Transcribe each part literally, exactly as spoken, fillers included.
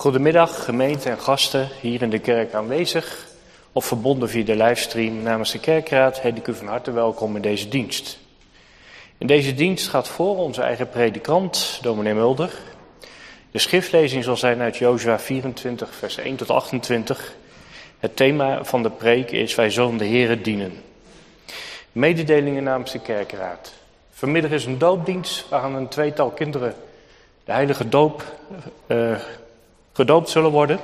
Goedemiddag gemeente en gasten hier in de kerk aanwezig of verbonden via de livestream. Namens de kerkraad heet ik u van harte welkom in deze dienst. In deze dienst gaat voor onze eigen predikant, dominee Mulder. De schriftlezing zal zijn uit Jozua vierentwintig vers één tot achtentwintig. Het thema van de preek is: wij zullen de Here dienen. Mededelingen namens de kerkraad. Vanmiddag is een doopdienst waaraan een tweetal kinderen de heilige doop uh, gedoopt zullen worden.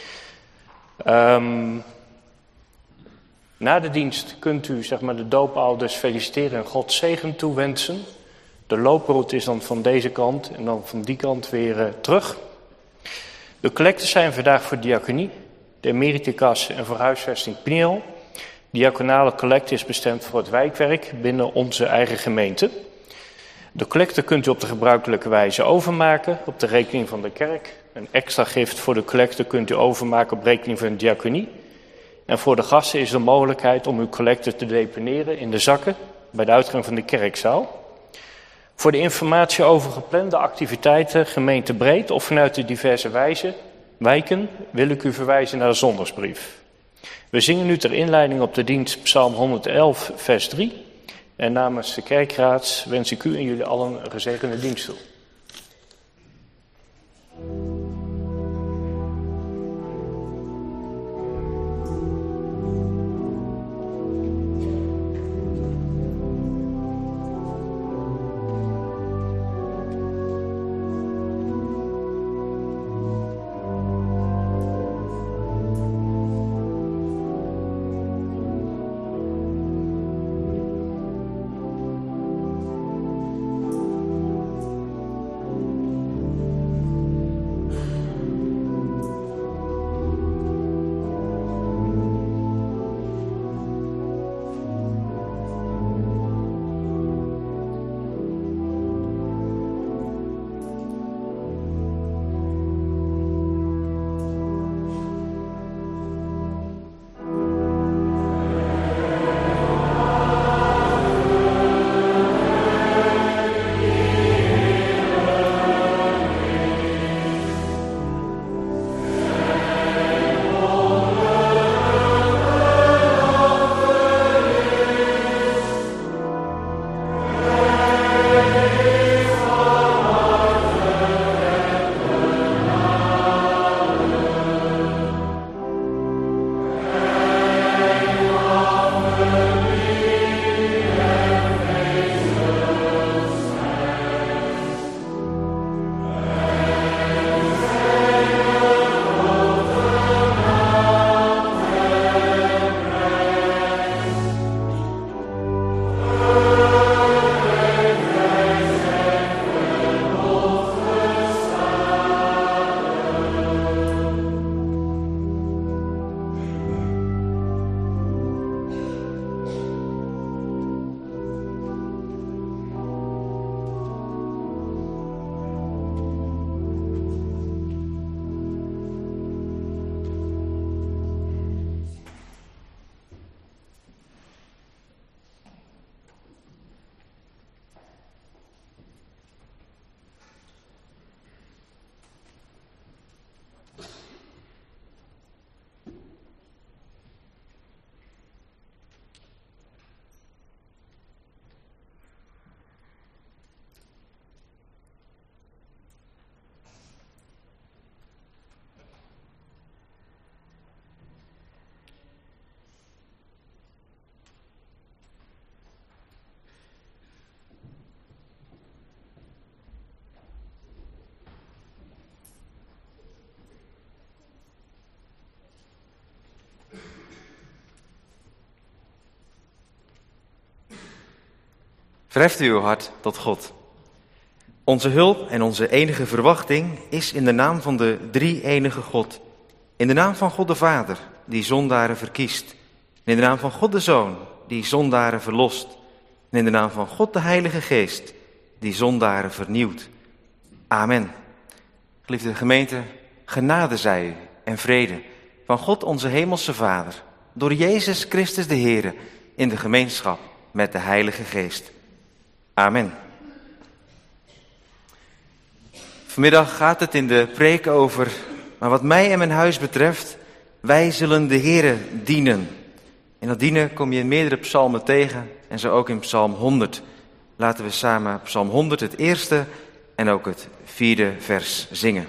Um, na de dienst kunt u zeg maar, de doopouders feliciteren en God zegen toewensen. De looproute is dan van deze kant en dan van die kant weer uh, terug. De collecten zijn vandaag voor diaconie, de emeritikas en voor huisvesting Pniel. Diaconale collecte is bestemd voor het wijkwerk binnen onze eigen gemeente. De collecte kunt u op de gebruikelijke wijze overmaken op de rekening van de kerk. Een extra gift voor de collecte kunt u overmaken op rekening van de diaconie. En voor de gasten is de mogelijkheid om uw collecte te deponeren in de zakken bij de uitgang van de kerkzaal. Voor de informatie over geplande activiteiten gemeentebreed of vanuit de diverse wijzen, wijken wil ik u verwijzen naar de zondagsbrief. We zingen nu ter inleiding op de dienst Psalm honderdelf vers drie. En namens de kerkraad wens ik u en jullie allen een gezegende dienst toe. Verheft uw hart tot God. Onze hulp en onze enige verwachting is in de naam van de drie-enige God. In de naam van God de Vader, die zondaren verkiest. In de naam van God de Zoon, die zondaren verlost. En in de naam van God de Heilige Geest, die zondaren vernieuwt. Amen. Geliefde gemeente, genade zij u en vrede van God onze hemelse Vader, door Jezus Christus de Heer, in de gemeenschap met de Heilige Geest. Amen. Vanmiddag gaat het in de preek over Maar wat mij en mijn huis betreft, wij zullen de Heere dienen. En dat dienen kom je in meerdere psalmen tegen en zo ook in psalm honderd. Laten we samen psalm honderd, het eerste en ook het vierde vers zingen.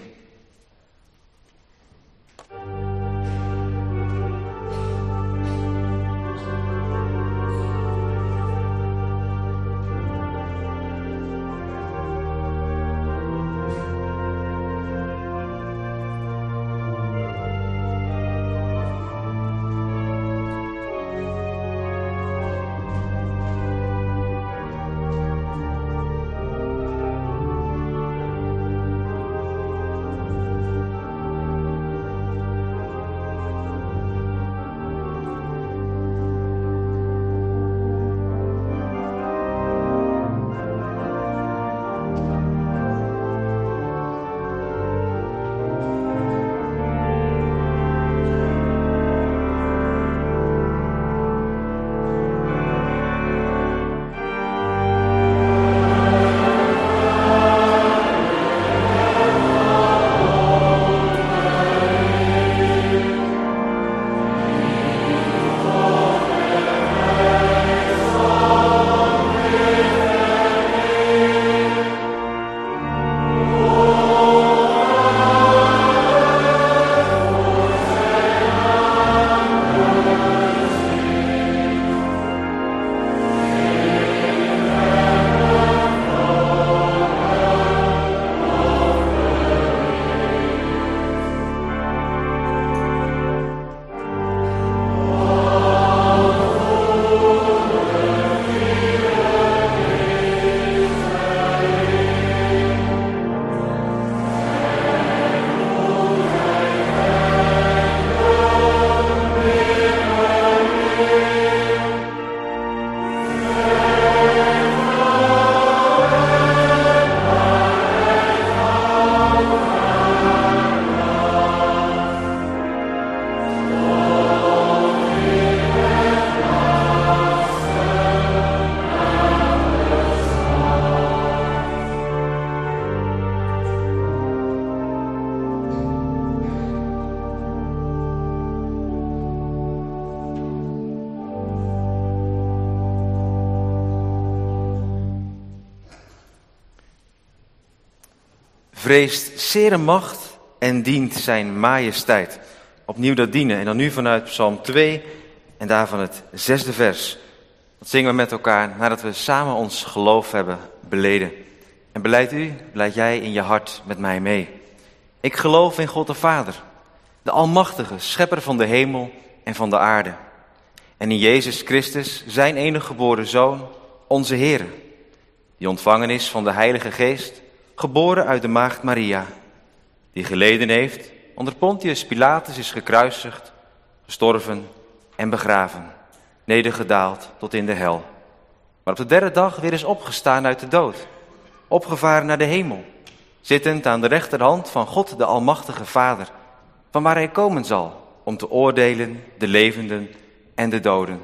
Vreest zere macht en dient zijn majesteit. Opnieuw dat dienen. En dan nu vanuit psalm twee en daarvan het zesde vers. Dat zingen we met elkaar nadat we samen ons geloof hebben beleden. En beleid u, beleid jij in je hart met mij mee. Ik geloof in God de Vader, de Almachtige, schepper van de hemel en van de aarde. En in Jezus Christus, zijn enige geboren Zoon, onze Heere, die ontvangen is van de Heilige Geest, geboren uit de maagd Maria, die geleden heeft, onder Pontius Pilatus is gekruisigd, gestorven en begraven, nedergedaald tot in de hel. Maar op de derde dag weer is opgestaan uit de dood, opgevaren naar de hemel, zittend aan de rechterhand van God de Almachtige Vader, van waar hij komen zal om te oordelen de levenden en de doden.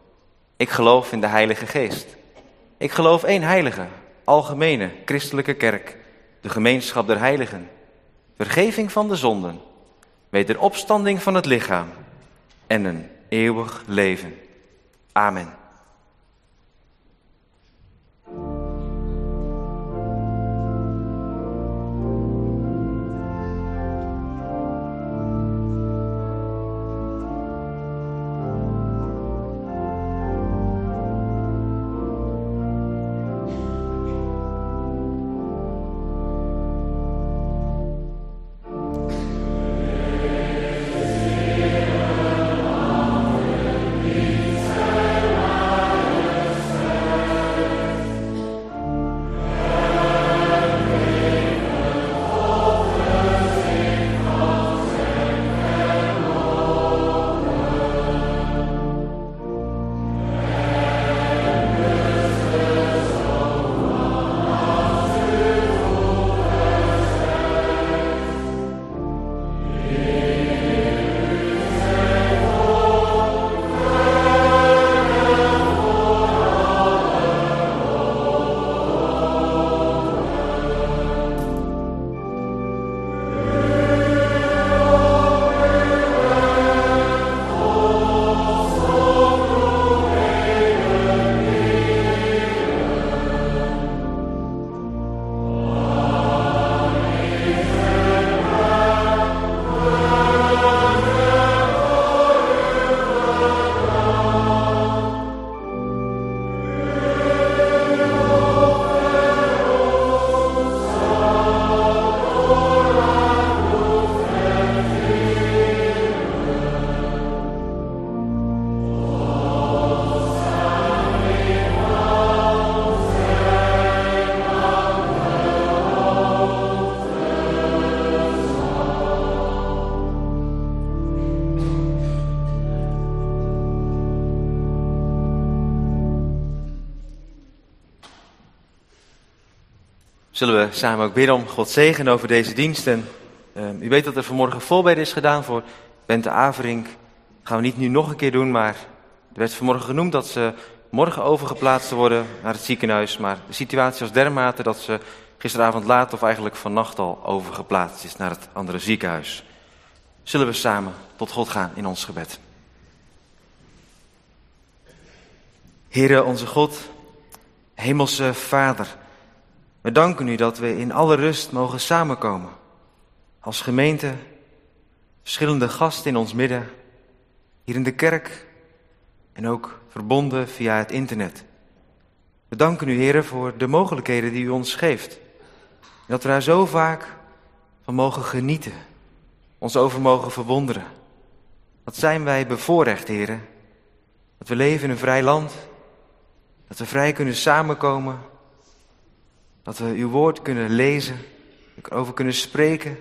Ik geloof in de Heilige Geest. Ik geloof één heilige, algemene, christelijke kerk, de gemeenschap der heiligen, vergeving van de zonden, wederopstanding van het lichaam en een eeuwig leven. Amen. Zullen we samen ook bidden om Gods zegen over deze dienst. En uh, u weet dat er vanmorgen voorbeden is gedaan voor Bente Averink. Dat gaan we niet nu nog een keer doen, maar er werd vanmorgen genoemd dat ze morgen overgeplaatst worden naar het ziekenhuis. Maar de situatie was dermate dat ze gisteravond laat of eigenlijk vannacht al overgeplaatst is naar het andere ziekenhuis. Zullen we samen tot God gaan in ons gebed. Heere onze God, Hemelse Vader, we danken u dat we in alle rust mogen samenkomen. Als gemeente, verschillende gasten in ons midden, hier in de kerk en ook verbonden via het internet. We danken u, Heere, voor de mogelijkheden die u ons geeft. En dat we daar zo vaak van mogen genieten, ons over mogen verwonderen. Wat zijn wij bevoorrecht, Heere, dat we leven in een vrij land, dat we vrij kunnen samenkomen, dat we uw woord kunnen lezen, erover kunnen spreken.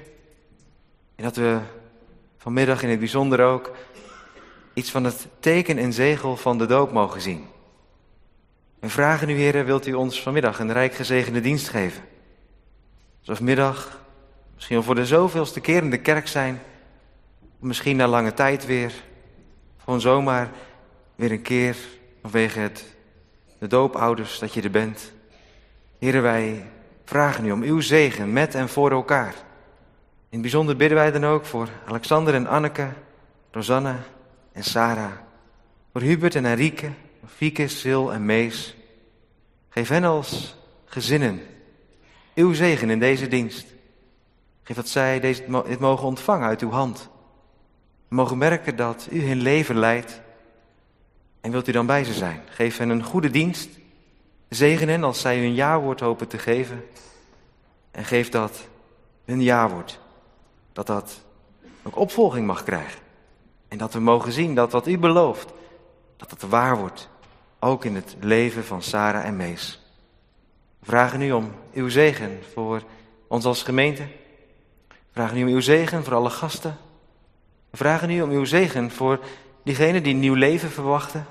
En dat we vanmiddag in het bijzonder ook iets van het teken en zegel van de doop mogen zien. En vragen u, Heere, wilt u ons vanmiddag een rijk gezegende dienst geven? Zoals vanmiddag misschien wel voor de zoveelste keer in de kerk zijn, misschien na lange tijd weer, gewoon zomaar weer een keer vanwege het, de doopouders dat je er bent. Heere, wij vragen u om uw zegen met en voor elkaar. In het bijzonder bidden wij dan ook voor Alexander en Anneke, Rosanne en Sarah. Voor Hubert en Henrike, Fieke, Sil en Mees. Geef hen als gezinnen uw zegen in deze dienst. Geef dat zij deze, dit mogen ontvangen uit uw hand. We mogen merken dat u hun leven leidt. En wilt u dan bij ze zijn? Geef hen een goede dienst. Zegen hen als zij hun ja-woord hopen te geven. En geef dat hun ja-woord, dat dat ook opvolging mag krijgen. En dat we mogen zien dat wat u belooft, dat het waar wordt. Ook in het leven van Sarah en Mees. We vragen u om uw zegen voor ons als gemeente. We vragen u om uw zegen voor alle gasten. We vragen u om uw zegen voor diegenen die een nieuw leven verwachten.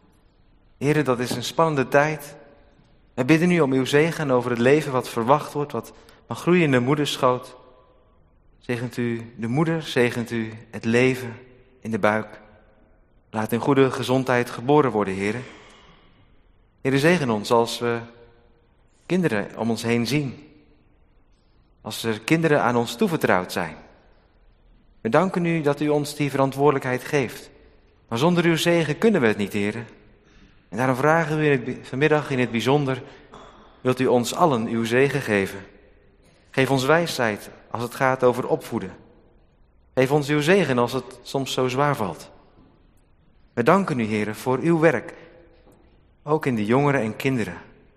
Heren, dat is een spannende tijd. We bidden u om uw zegen over het leven wat verwacht wordt, wat mag groeien in de moederschoot. Zegent u de moeder, zegent u het leven in de buik. Laat in goede gezondheid geboren worden, heren. Heren, zegen ons als we kinderen om ons heen zien. Als er kinderen aan ons toevertrouwd zijn. We danken u dat u ons die verantwoordelijkheid geeft. Maar zonder uw zegen kunnen we het niet, heren. En daarom vragen we in het, vanmiddag in het bijzonder, wilt u ons allen uw zegen geven. Geef ons wijsheid als het gaat over opvoeden. Geef ons uw zegen als het soms zo zwaar valt. We danken u, heren, voor uw werk. Ook in de jongeren en kinderen.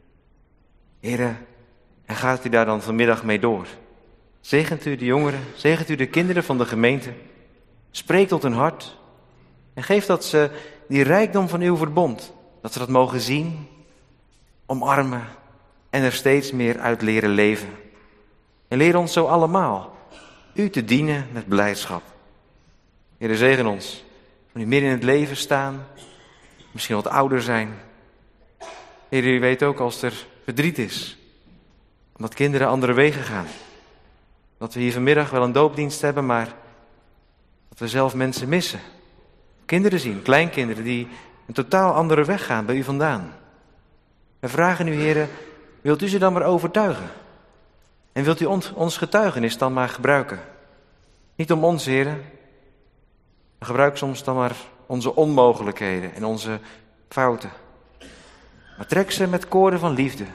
Heren, en gaat u daar dan vanmiddag mee door. Zegent u de jongeren, zegent u de kinderen van de gemeente. Spreek tot hun hart. En geef dat ze die rijkdom van uw verbond, dat ze dat mogen zien, omarmen en er steeds meer uit leren leven. En leer ons zo allemaal u te dienen met blijdschap. Heere, zegen ons, van u midden in het leven staan, misschien wat ouder zijn. Heere, u weet ook als er verdriet is, omdat kinderen andere wegen gaan. Dat we hier vanmiddag wel een doopdienst hebben, maar dat we zelf mensen missen. Kinderen zien, kleinkinderen die een totaal andere weg gaan bij u vandaan. We vragen u, heren, wilt u ze dan maar overtuigen? En wilt u ons, ons getuigenis dan maar gebruiken? Niet om ons, heren, maar gebruik soms dan maar onze onmogelijkheden en onze fouten. Maar trek ze met koorden van liefde.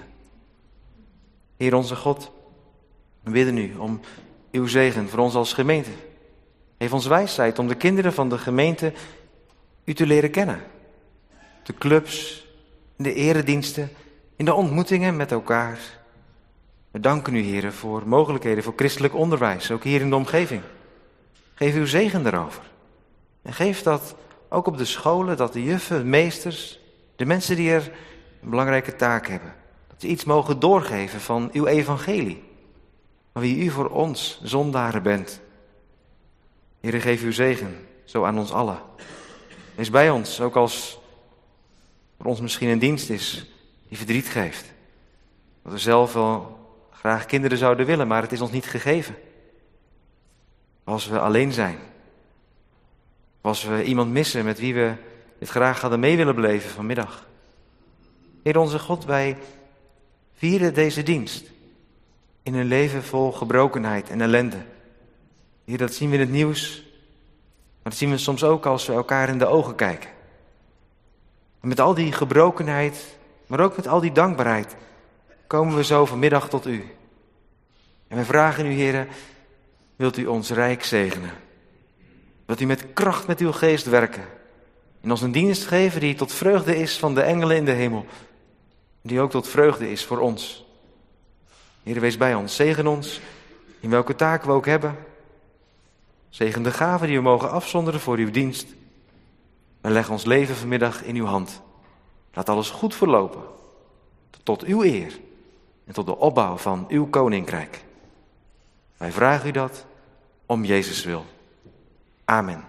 Heer onze God, we bidden u om uw zegen voor ons als gemeente. Geef ons wijsheid om de kinderen van de gemeente u te leren kennen. De clubs, in de erediensten, in de ontmoetingen met elkaar. We danken u, heren, voor mogelijkheden voor christelijk onderwijs, ook hier in de omgeving. Geef uw zegen daarover. En geef dat ook op de scholen, dat de juffen, de meesters, de mensen die er een belangrijke taak hebben, dat ze iets mogen doorgeven van uw evangelie. Van wie u voor ons zondaren bent. Heere, geef uw zegen zo aan ons allen. Wees bij ons, ook als voor ons misschien een dienst is die verdriet geeft. Dat we zelf wel graag kinderen zouden willen, maar het is ons niet gegeven. Als we alleen zijn. Als we iemand missen met wie we dit graag hadden mee willen beleven vanmiddag. Heer onze God, wij vieren deze dienst in een leven vol gebrokenheid en ellende. Heer, dat zien we in het nieuws, maar dat zien we soms ook als we elkaar in de ogen kijken. En met al die gebrokenheid, maar ook met al die dankbaarheid, komen we zo vanmiddag tot u. En wij vragen u, Heer, wilt u ons rijk zegenen? Wilt u met kracht met uw geest werken? En ons een dienst geven die tot vreugde is van de engelen in de hemel. Die ook tot vreugde is voor ons. Heer, wees bij ons. Zegen ons in welke taak we ook hebben. Zegen de gaven die we mogen afzonderen voor uw dienst. En leg ons leven vanmiddag in uw hand. Laat alles goed verlopen. Tot uw eer. En tot de opbouw van uw koninkrijk. Wij vragen u dat om Jezus wil. Amen.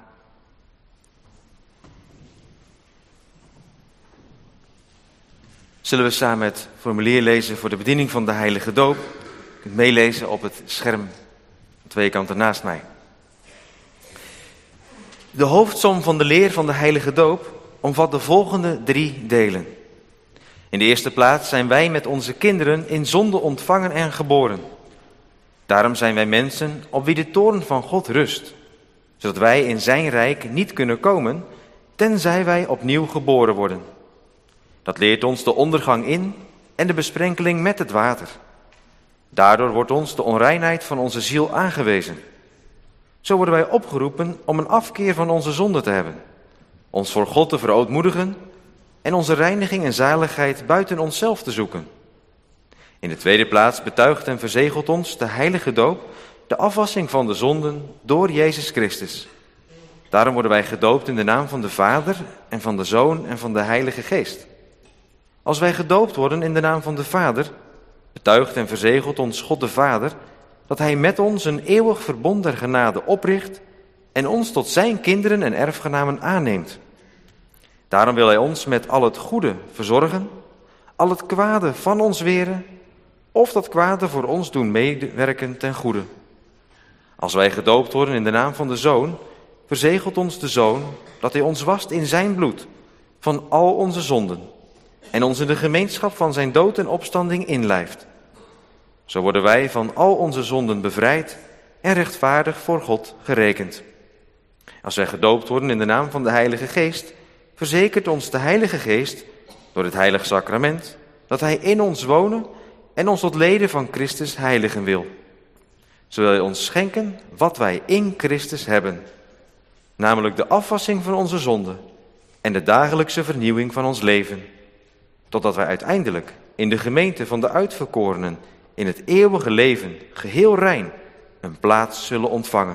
Zullen we samen het formulier lezen voor de bediening van de heilige doop? Je kunt meelezen op het scherm aan twee kanten naast mij. De hoofdsom van de leer van de heilige doop omvat de volgende drie delen. In de eerste plaats zijn wij met onze kinderen in zonde ontvangen en geboren. Daarom zijn wij mensen op wie de toorn van God rust, zodat wij in zijn rijk niet kunnen komen, tenzij wij opnieuw geboren worden. Dat leert ons de ondergang in en de besprenkeling met het water. Daardoor wordt ons de onreinheid van onze ziel aangewezen. Zo worden wij opgeroepen om een afkeer van onze zonde te hebben, ons voor God te verootmoedigen en onze reiniging en zaligheid buiten onszelf te zoeken. In de tweede plaats betuigt en verzegelt ons de heilige doop de afwassing van de zonden door Jezus Christus. Daarom worden wij gedoopt in de naam van de Vader en van de Zoon en van de Heilige Geest. Als wij gedoopt worden in de naam van de Vader, betuigt en verzegelt ons God de Vader dat hij met ons een eeuwig verbond der genade opricht en ons tot zijn kinderen en erfgenamen aanneemt. Daarom wil hij ons met al het goede verzorgen, al het kwade van ons weren, of dat kwade voor ons doen meewerken ten goede. Als wij gedoopt worden in de naam van de Zoon, verzegelt ons de Zoon dat hij ons wast in zijn bloed van al onze zonden en ons in de gemeenschap van zijn dood en opstanding inlijft. Zo worden wij van al onze zonden bevrijd en rechtvaardig voor God gerekend. Als wij gedoopt worden in de naam van de Heilige Geest, verzekert ons de Heilige Geest door het heilig sacrament dat hij in ons wonen en ons tot leden van Christus heiligen wil. Zo wil hij ons schenken wat wij in Christus hebben, namelijk de afwassing van onze zonden en de dagelijkse vernieuwing van ons leven, totdat wij uiteindelijk in de gemeente van de uitverkorenen in het eeuwige leven geheel rein een plaats zullen ontvangen.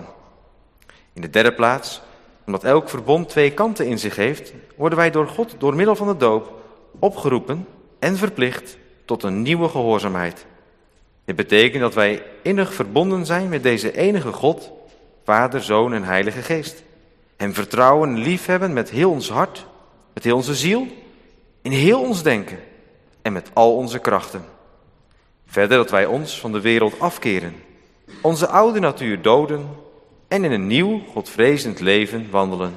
In de derde plaats, omdat elk verbond twee kanten in zich heeft, worden wij door God door middel van de doop opgeroepen en verplicht tot een nieuwe gehoorzaamheid. Dit betekent dat wij innig verbonden zijn met deze enige God, Vader, Zoon en Heilige Geest. Hem vertrouwen en liefhebben met heel ons hart, met heel onze ziel, in heel ons denken en met al onze krachten. Verder dat wij ons van de wereld afkeren, onze oude natuur doden en in een nieuw, godvrezend leven wandelen.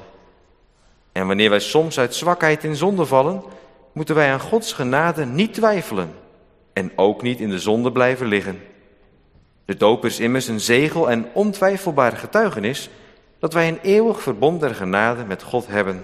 En wanneer wij soms uit zwakheid in zonde vallen, moeten wij aan Gods genade niet twijfelen en ook niet in de zonde blijven liggen. De doop is immers een zegel en ontwijfelbaar getuigenis dat wij een eeuwig verbond der genade met God hebben.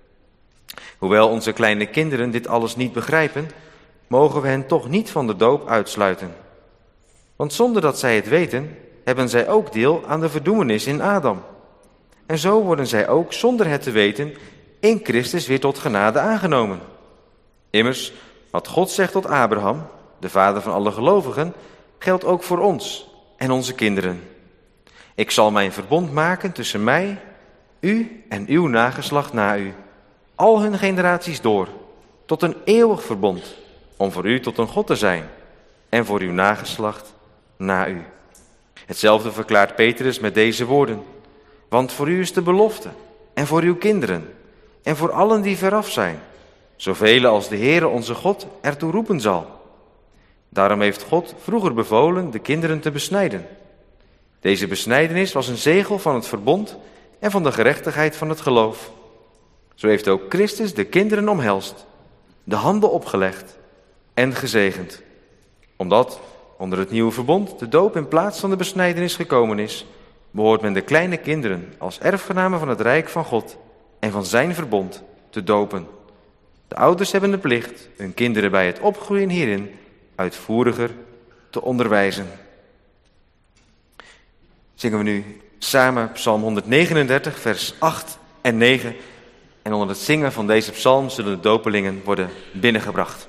Hoewel onze kleine kinderen dit alles niet begrijpen, mogen we hen toch niet van de doop uitsluiten. Want zonder dat zij het weten, hebben zij ook deel aan de verdoemenis in Adam. En zo worden zij ook zonder het te weten in Christus weer tot genade aangenomen. Immers, wat God zegt tot Abraham, de vader van alle gelovigen, geldt ook voor ons en onze kinderen. Ik zal mijn verbond maken tussen mij, u en uw nageslacht na u, al hun generaties door, tot een eeuwig verbond, om voor u tot een God te zijn en voor uw nageslacht na u. Hetzelfde verklaart Petrus met deze woorden. Want voor u is de belofte en voor uw kinderen en voor allen die veraf zijn, zoveel als de Heere onze God ertoe roepen zal. Daarom heeft God vroeger bevolen de kinderen te besnijden. Deze besnijdenis was een zegel van het verbond en van de gerechtigheid van het geloof. Zo heeft ook Christus de kinderen omhelst, de handen opgelegd en gezegend. Omdat onder het nieuwe verbond de doop in plaats van de besnijdenis gekomen is, behoort men de kleine kinderen als erfgenamen van het rijk van God en van zijn verbond te dopen. De ouders hebben de plicht hun kinderen bij het opgroeien hierin uitvoeriger te onderwijzen. Zingen we nu samen Psalm honderdnegenendertig, vers acht en negen. En onder het zingen van deze psalm zullen de dopelingen worden binnengebracht.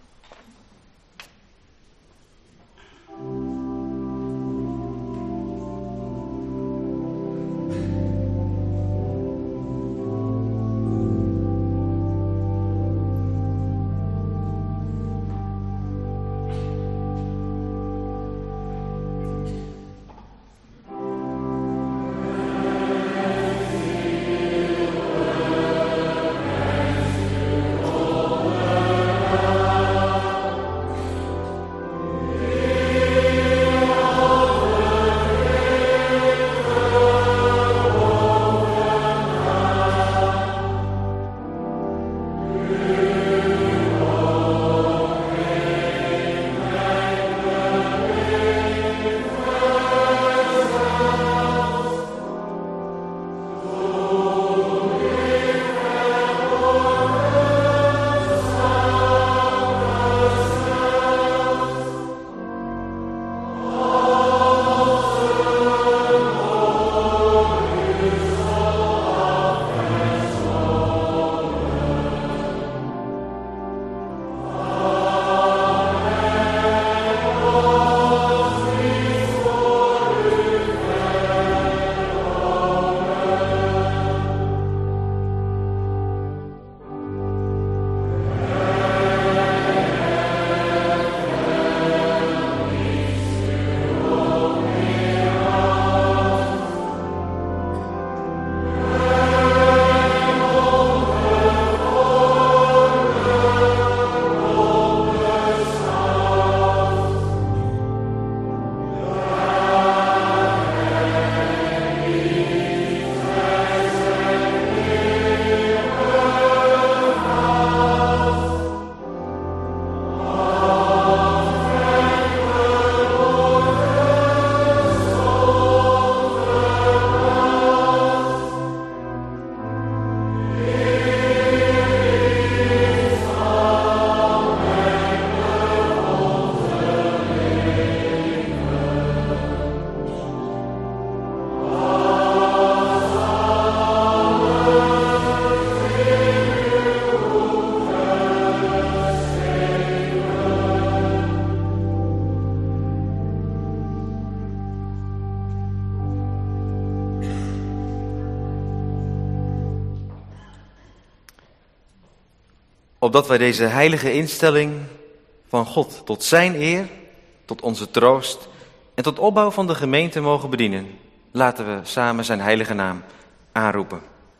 Opdat wij deze heilige instelling van God tot zijn eer, tot onze troost en tot opbouw van de gemeente mogen bedienen, laten we samen zijn heilige naam aanroepen.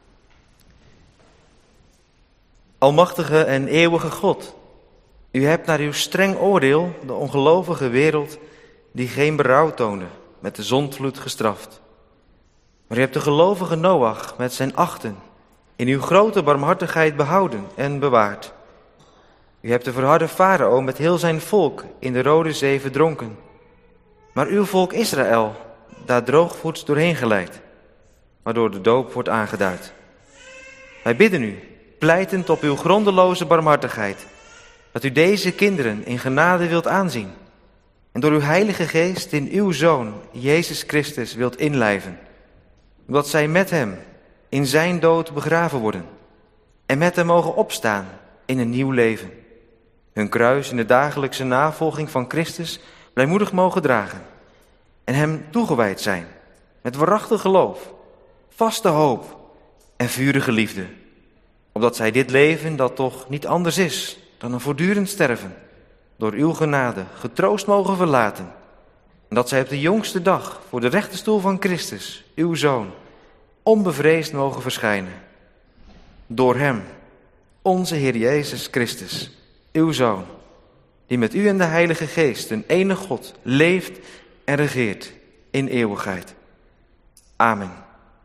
Almachtige en eeuwige God, u hebt naar uw streng oordeel de ongelovige wereld die geen berouw toonde met de zondvloed gestraft. Maar u hebt de gelovige Noach met zijn achten in uw grote barmhartigheid behouden en bewaard. U hebt de verharde Farao met heel zijn volk in de Rode Zee verdronken. Maar uw volk Israël daar droogvoets doorheen geleid, waardoor de doop wordt aangeduid. Wij bidden u, pleitend op uw grondeloze barmhartigheid, dat u deze kinderen in genade wilt aanzien en door uw heilige geest in uw Zoon, Jezus Christus, wilt inlijven, omdat zij met hem in zijn dood begraven worden en met hem mogen opstaan in een nieuw leven. Hun kruis in de dagelijkse navolging van Christus blijmoedig mogen dragen en hem toegewijd zijn met waarachtig geloof, vaste hoop en vurige liefde. Opdat zij dit leven, dat toch niet anders is dan een voortdurend sterven, door uw genade getroost mogen verlaten. En dat zij op de jongste dag voor de rechterstoel van Christus, uw Zoon, onbevreesd mogen verschijnen. Door hem, onze Heer Jezus Christus, uw Zoon, die met u en de Heilige Geest, een enige God, leeft en regeert in eeuwigheid. Amen.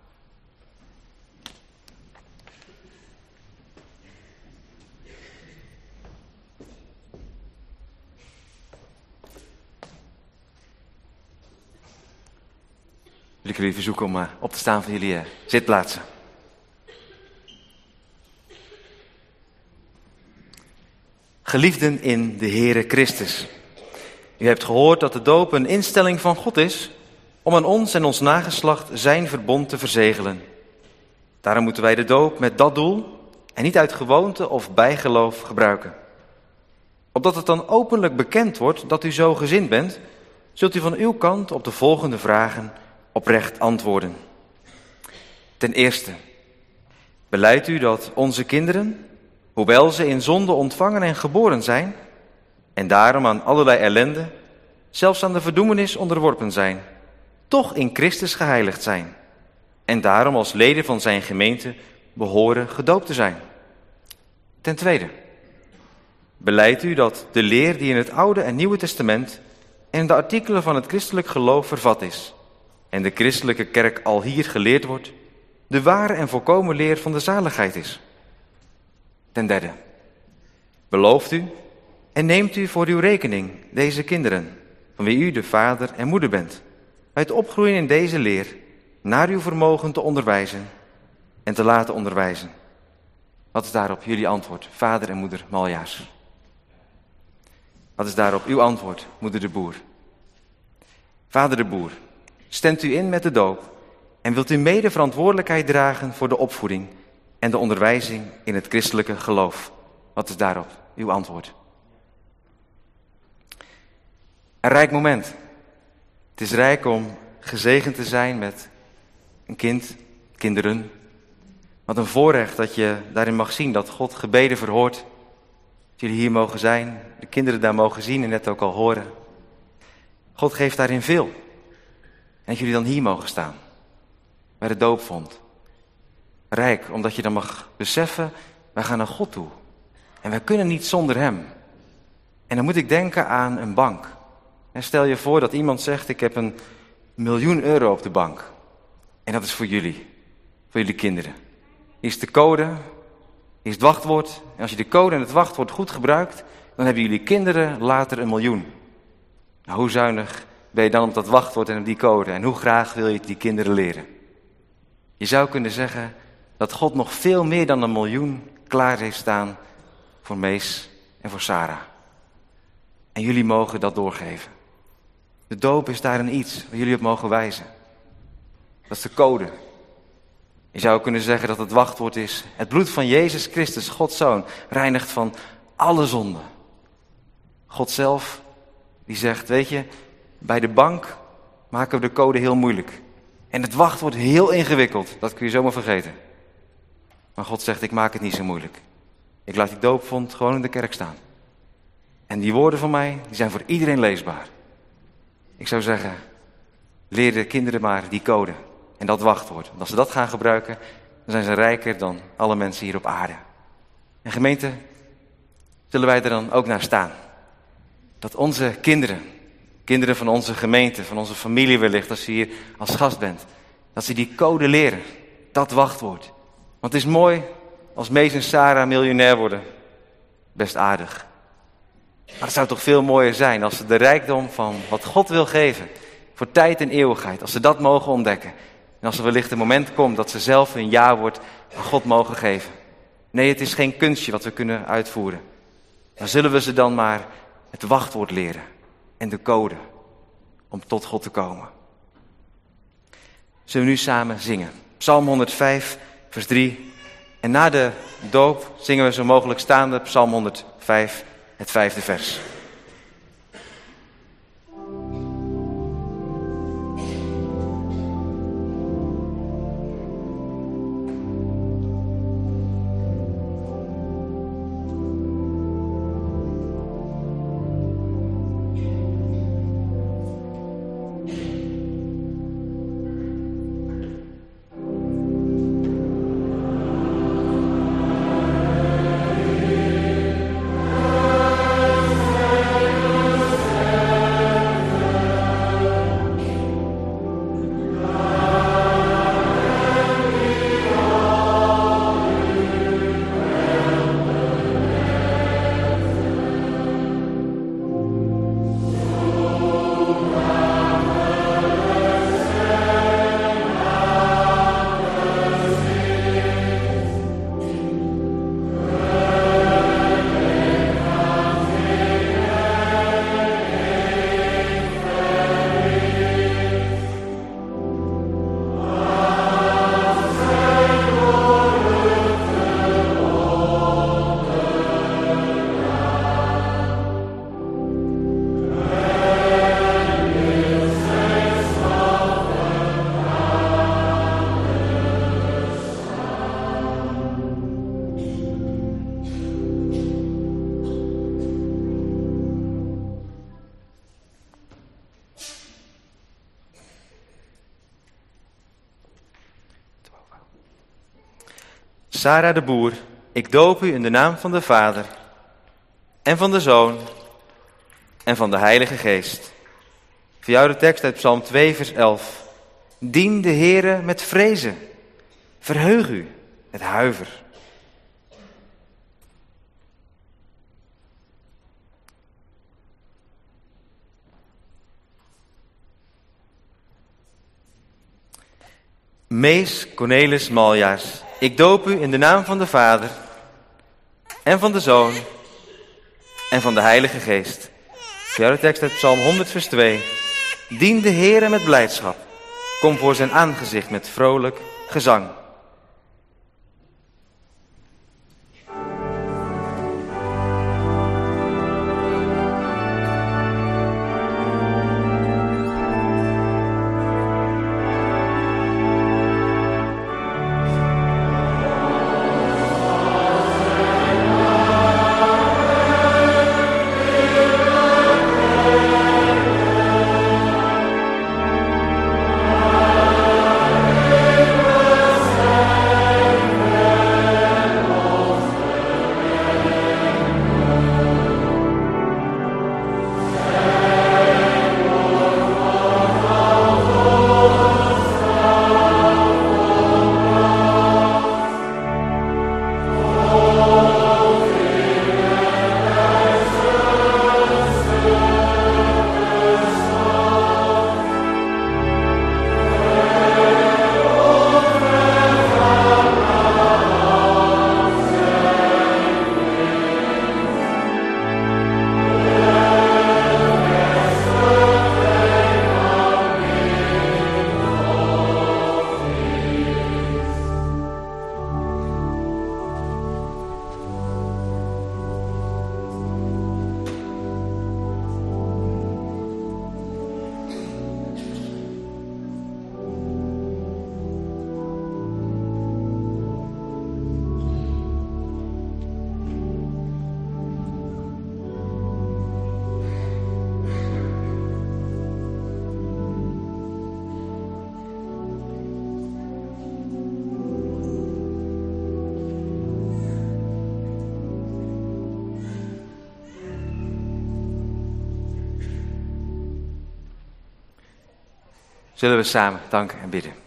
Wil ik jullie verzoeken om uh, op te staan van jullie uh, zitplaatsen. Geliefden in de Heere Christus. U hebt gehoord dat de doop een instelling van God is om aan ons en ons nageslacht zijn verbond te verzegelen. Daarom moeten wij de doop met dat doel en niet uit gewoonte of bijgeloof gebruiken. Opdat het dan openlijk bekend wordt dat u zo gezind bent, zult u van uw kant op de volgende vragen oprecht antwoorden. Ten eerste, belijdt u dat onze kinderen, hoewel ze in zonde ontvangen en geboren zijn, en daarom aan allerlei ellende, zelfs aan de verdoemenis onderworpen zijn, toch in Christus geheiligd zijn, en daarom als leden van zijn gemeente behoren gedoopt te zijn? Ten tweede, belijdt u dat de leer die in het Oude en Nieuwe Testament en in de artikelen van het christelijk geloof vervat is, en de christelijke kerk al hier geleerd wordt, de ware en volkomen leer van de zaligheid is? Ten derde, belooft u en neemt u voor uw rekening deze kinderen, van wie u de vader en moeder bent, bij het opgroeien in deze leer, naar uw vermogen te onderwijzen en te laten onderwijzen? Wat is daarop jullie antwoord, vader en moeder Maljaars? Wat is daarop uw antwoord, moeder de Boer? Vader de Boer, stemt u in met de doop en wilt u mede verantwoordelijkheid dragen voor de opvoeding en de onderwijzing in het christelijke geloof? Wat is daarop uw antwoord? Een rijk moment. Het is rijk om gezegend te zijn met een kind, kinderen. Wat een voorrecht dat je daarin mag zien dat God gebeden verhoort. Dat jullie hier mogen zijn, de kinderen daar mogen zien en net ook al horen. God geeft daarin veel. En dat jullie dan hier mogen staan, bij de doopvond. Rijk, omdat je dan mag beseffen, wij gaan naar God toe. En wij kunnen niet zonder hem. En dan moet ik denken aan een bank. En stel je voor dat iemand zegt, ik heb een miljoen euro op de bank. En dat is voor jullie, voor jullie kinderen. Hier is de code, hier is het wachtwoord. En als je de code en het wachtwoord goed gebruikt, dan hebben jullie kinderen later een miljoen. Nou, hoe zuinig ben je dan op dat wachtwoord en op die code? En hoe graag wil je die kinderen leren? Je zou kunnen zeggen dat God nog veel meer dan een miljoen klaar heeft staan voor Mees en voor Sarah. En jullie mogen dat doorgeven. De doop is daarin iets waar jullie op mogen wijzen. Dat is de code. Je zou kunnen zeggen dat het wachtwoord is: het bloed van Jezus Christus, Gods Zoon, reinigt van alle zonden. God zelf, die zegt, weet je, bij de bank maken we de code heel moeilijk. En het wachtwoord heel ingewikkeld, dat kun je zomaar vergeten. Maar God zegt, ik maak het niet zo moeilijk. Ik laat die doopvond gewoon in de kerk staan. En die woorden van mij, die zijn voor iedereen leesbaar. Ik zou zeggen, leer de kinderen maar die code en dat wachtwoord. Want als ze dat gaan gebruiken, dan zijn ze rijker dan alle mensen hier op aarde. En gemeente, zullen wij er dan ook naar staan? Dat onze kinderen, kinderen van onze gemeente, van onze familie wellicht, als je hier als gast bent, dat ze die code leren, dat wachtwoord. Want het is mooi als Mees en Sarah miljonair worden. Best aardig. Maar het zou toch veel mooier zijn als ze de rijkdom van wat God wil geven, voor tijd en eeuwigheid, als ze dat mogen ontdekken. En als er wellicht een moment komt dat ze zelf een ja-woord aan God mogen geven. Nee, het is geen kunstje wat we kunnen uitvoeren. Dan zullen we ze dan maar het wachtwoord leren en de code om tot God te komen. Zullen we nu samen zingen? Psalm honderdvijf, vers drie. En na de doop zingen we zo mogelijk staande Psalm honderdvijf, het vijfde vers. Amen. Sarah de Boer, ik doop u in de naam van de Vader en van de Zoon en van de Heilige Geest. Voor jou de tekst uit Psalm twee, vers elf. Dien de Heere met vrezen. Verheug u met huiver. Mees Cornelis Maljaars, ik doop u in de naam van de Vader en van de Zoon en van de Heilige Geest. Voor jou de tekst uit Psalm honderd, vers twee. Dien de Heere met blijdschap. Kom voor zijn aangezicht met vrolijk gezang. Zullen we samen danken en bidden.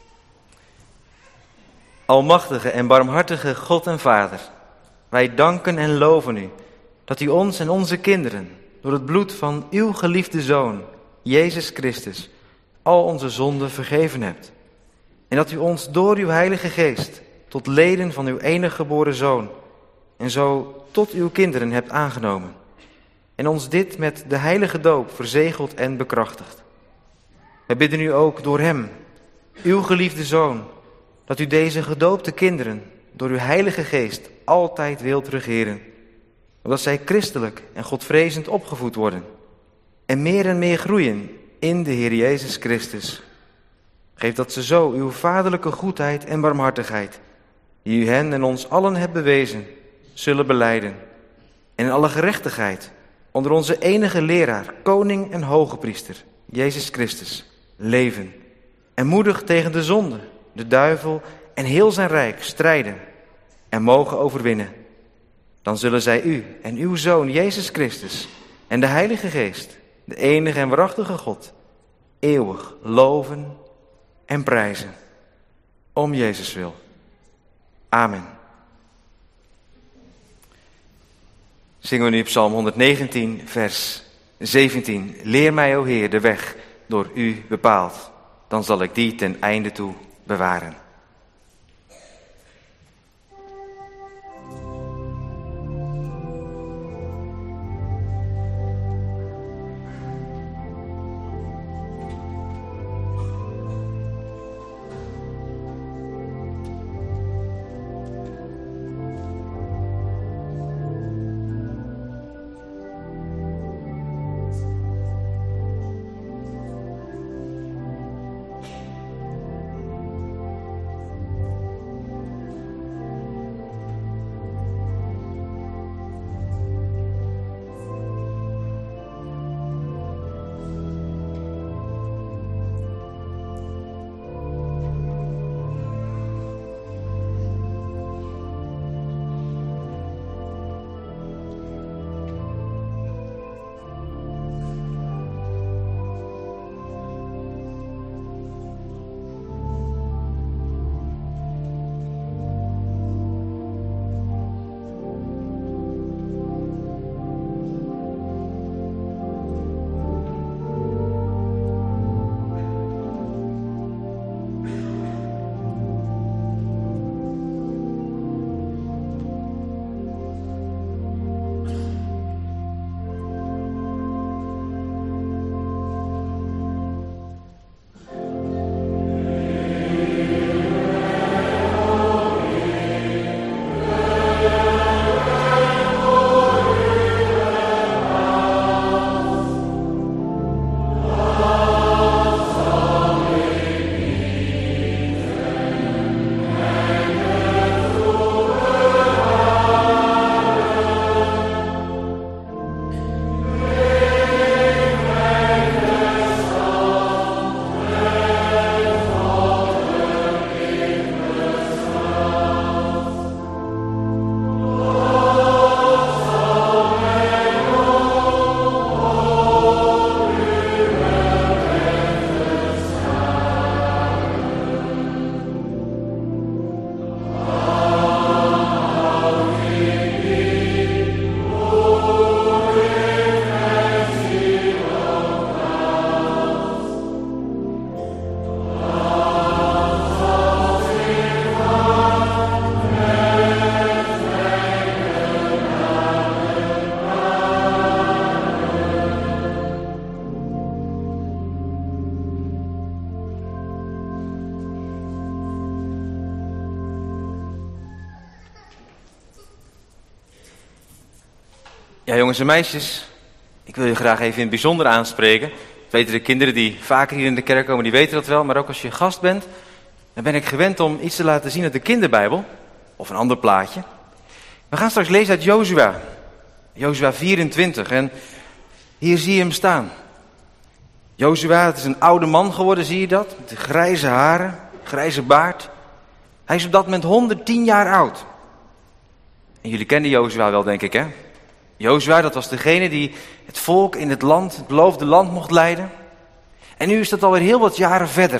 Almachtige en barmhartige God en Vader, wij danken en loven u dat u ons en onze kinderen door het bloed van uw geliefde Zoon, Jezus Christus, al onze zonden vergeven hebt. En dat u ons door uw Heilige Geest tot leden van uw enige geboren Zoon en zo tot uw kinderen hebt aangenomen. En ons dit met de heilige doop verzegeld en bekrachtigd. Wij bidden u ook door hem, uw geliefde Zoon, dat u deze gedoopte kinderen door uw Heilige Geest altijd wilt regeren, opdat zij christelijk en godvrezend opgevoed worden en meer en meer groeien in de Heer Jezus Christus. Geef dat ze zo uw vaderlijke goedheid en barmhartigheid, die u hen en ons allen hebt bewezen, zullen belijden en in alle gerechtigheid onder onze enige leraar, koning en hoge priester, Jezus Christus, leven en moedig tegen de zonde, de duivel en heel zijn rijk strijden en mogen overwinnen. Dan zullen zij u en uw Zoon Jezus Christus en de Heilige Geest, de enige en waarachtige God, eeuwig loven en prijzen. Om Jezus wil. Amen. Zingen we nu Psalm honderdnegentien, vers zeventien. Leer mij, o Heer, de weg door u bepaald, dan zal ik die ten einde toe bewaren. Ja, jongens en meisjes, ik wil je graag even in het bijzonder aanspreken. Weten de kinderen die vaker hier in de kerk komen, die weten dat wel. Maar ook als je gast bent, dan ben ik gewend om iets te laten zien uit de kinderbijbel. Of een ander plaatje. We gaan straks lezen uit Jozua. Jozua vierentwintig. En hier zie je hem staan. Jozua, het is een oude man geworden, zie je dat? Met de grijze haren, grijze baard. Hij is op dat moment honderdtien jaar oud. En jullie kennen Jozua wel, denk ik, hè? Jozua, dat was degene die het volk in het land, het beloofde land, mocht leiden. En nu is dat alweer heel wat jaren verder.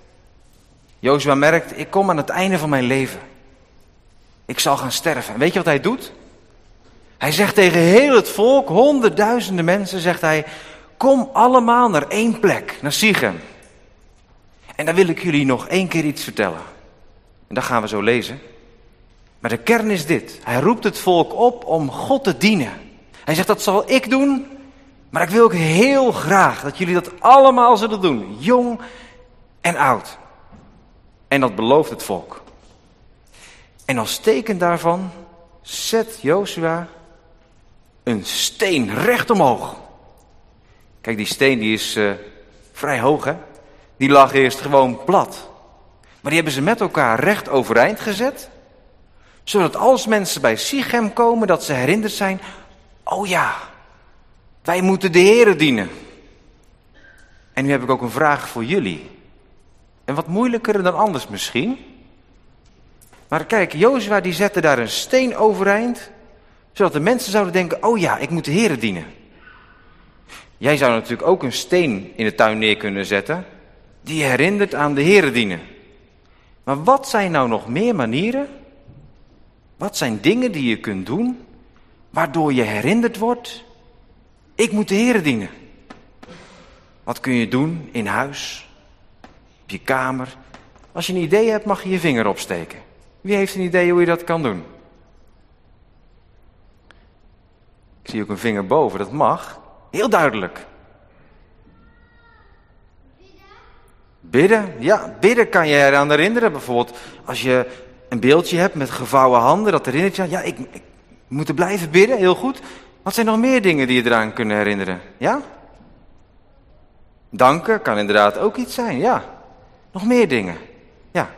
Jozua merkt, ik kom aan het einde van mijn leven. Ik zal gaan sterven. En weet je wat hij doet? Hij zegt tegen heel het volk, honderdduizenden mensen, zegt hij, kom allemaal naar één plek, naar Sichem. En daar wil ik jullie nog één keer iets vertellen. En dat gaan we zo lezen. Maar de kern is dit. Hij roept het volk op om God te dienen. Hij zegt, dat zal ik doen, maar ik wil ook heel graag dat jullie dat allemaal zullen doen. Jong en oud. En dat belooft het volk. En als teken daarvan zet Jozua een steen recht omhoog. Kijk, die steen die is uh, vrij hoog, hè? Die lag eerst gewoon plat. Maar die hebben ze met elkaar recht overeind gezet. Zodat als mensen bij Sichem komen, dat ze herinnerd zijn. Oh ja, wij moeten de Heere dienen. En nu heb ik ook een vraag voor jullie. En wat moeilijker dan anders misschien. Maar kijk, Jozua die zette daar een steen overeind. Zodat de mensen zouden denken, oh ja, ik moet de Heere dienen. Jij zou natuurlijk ook een steen in de tuin neer kunnen zetten. Die je herinnert aan de Heere dienen. Maar wat zijn nou nog meer manieren? Wat zijn dingen die je kunt doen, waardoor je herinnerd wordt, ik moet de Heere dienen. Wat kun je doen in huis, op je kamer? Als je een idee hebt, mag je je vinger opsteken. Wie heeft een idee hoe je dat kan doen? Ik zie ook een vinger boven, dat mag. Heel duidelijk. Bidden, ja, bidden kan je eraan herinneren. Bijvoorbeeld als je een beeldje hebt met gevouwen handen, dat herinnert je. Ja, ik, ik moet blijven bidden, heel goed. Wat zijn nog meer dingen die je eraan kunnen herinneren? Ja? Danken kan inderdaad ook iets zijn, ja. Nog meer dingen, ja.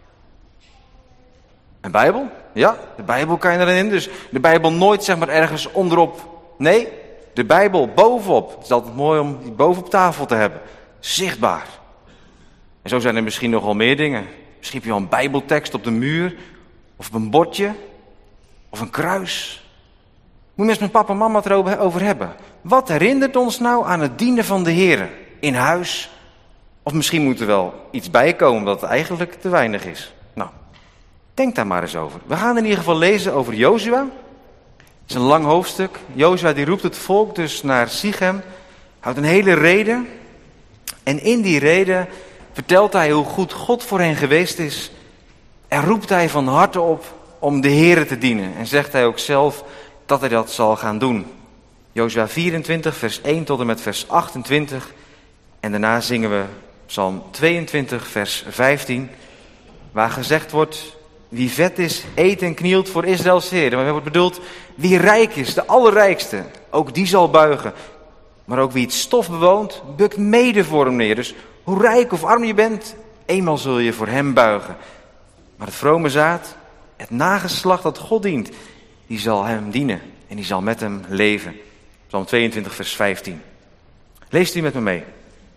Een Bijbel? Ja, de Bijbel kan je erin herinneren. Dus de Bijbel nooit zeg maar ergens onderop. Nee, de Bijbel bovenop. Het is altijd mooi om die boven op tafel te hebben. Zichtbaar. En zo zijn er misschien nogal meer dingen. Misschien heb je wel een Bijbeltekst op de muur. Of op een bordje. Of een kruis. Moet je eens met papa en mama het erover hebben. Wat herinnert ons nou aan het dienen van de Heer? In huis. Of misschien moet er wel iets bijkomen dat het eigenlijk te weinig is. Nou, denk daar maar eens over. We gaan in ieder geval lezen over Jozua. Het is een lang hoofdstuk. Jozua die roept het volk dus naar Sichem. Houdt een hele rede. En in die rede vertelt hij hoe goed God voor hen geweest is. En roept hij van harte op om de Heere te dienen. En zegt hij ook zelf dat hij dat zal gaan doen. Jozua vierentwintig vers één tot en met vers achtentwintig. En daarna zingen we Psalm tweeëntwintig vers vijftien. Waar gezegd wordt, wie vet is, eet en knielt voor Israëls Heer. Maar er wordt bedoeld, wie rijk is, de allerrijkste, ook die zal buigen. Maar ook wie het stof bewoont, bukt mede voor hem neer. Dus hoe rijk of arm je bent, eenmaal zul je voor hem buigen. Maar het vrome zaad, het nageslacht dat God dient, die zal hem dienen en die zal met hem leven. Psalm tweeëntwintig vers vijftien. Leest u met me mee.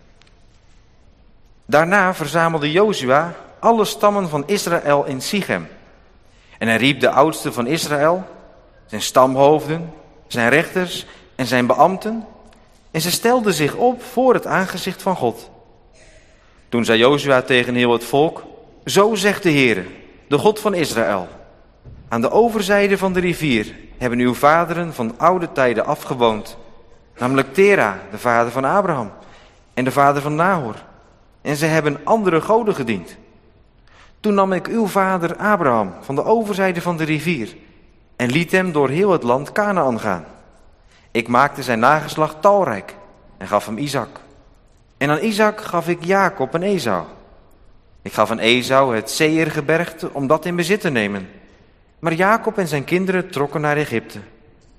Daarna verzamelde Jozua alle stammen van Israël in Sichem. En hij riep de oudsten van Israël, zijn stamhoofden, zijn rechters en zijn beambten. En ze stelden zich op voor het aangezicht van God. Toen zei Jozua tegen heel het volk, zo zegt de Heere, de God van Israël. Aan de overzijde van de rivier hebben uw vaderen van oude tijden afgewoond. Namelijk Tera, de vader van Abraham, en de vader van Nahor. En ze hebben andere goden gediend. Toen nam ik uw vader Abraham van de overzijde van de rivier en liet hem door heel het land Kanaan gaan. Ik maakte zijn nageslacht talrijk en gaf hem Isaac. En aan Isaac gaf ik Jacob en Esau. Ik gaf aan Esau het Seirgebergte om dat in bezit te nemen. Maar Jacob en zijn kinderen trokken naar Egypte.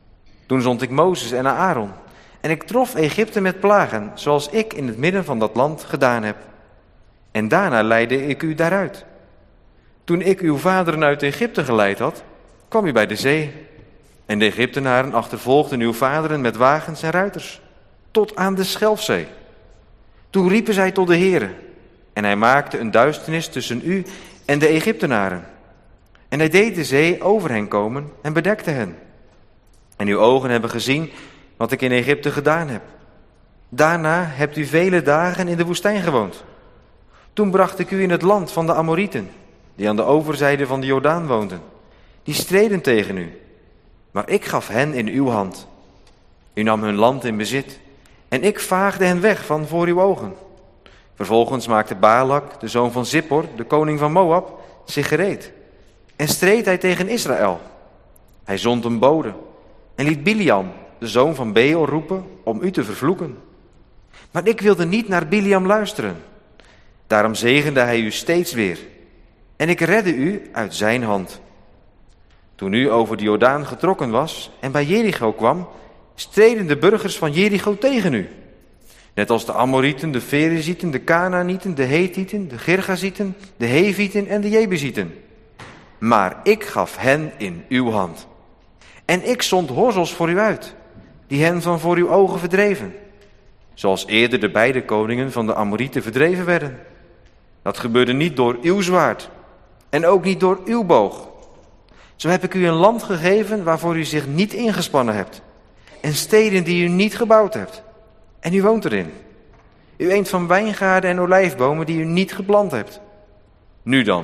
Toen zond ik Mozes en Aaron. En ik trof Egypte met plagen, zoals ik in het midden van dat land gedaan heb. En daarna leidde ik u daaruit. Toen ik uw vaderen uit Egypte geleid had, kwam u bij de zee. En de Egyptenaren achtervolgden uw vaderen met wagens en ruiters, tot aan de Schelfzee. Toen riepen zij tot de Heere, en hij maakte een duisternis tussen u en de Egyptenaren. En hij deed de zee over hen komen en bedekte hen. En uw ogen hebben gezien wat ik in Egypte gedaan heb. Daarna hebt u vele dagen in de woestijn gewoond. Toen bracht ik u in het land van de Amorieten, die aan de overzijde van de Jordaan woonden. Die streden tegen u, maar ik gaf hen in uw hand. U nam hun land in bezit, en ik vaagde hen weg van voor uw ogen. Vervolgens maakte Balak, de zoon van Zippor, de koning van Moab, zich gereed. En streed hij tegen Israël. Hij zond een bode en liet Biliam, de zoon van Beor, roepen om u te vervloeken. Maar ik wilde niet naar Biliam luisteren. Daarom zegende hij u steeds weer. En ik redde u uit zijn hand. Toen u over de Jordaan getrokken was en bij Jericho kwam, streden de burgers van Jericho tegen u. Net als de Amorieten, de Ferezieten, de Kanaanieten, de Hethieten, de Girgazieten, de Hevieten en de Jebusieten. Maar ik gaf hen in uw hand. En ik zond horzels voor u uit, die hen van voor uw ogen verdreven. Zoals eerder de beide koningen van de Amorieten verdreven werden. Dat gebeurde niet door uw zwaard en ook niet door uw boog. Zo heb ik u een land gegeven waarvoor u zich niet ingespannen hebt. En steden die u niet gebouwd hebt. En u woont erin. U eet van wijngaarden en olijfbomen die u niet geplant hebt. Nu dan,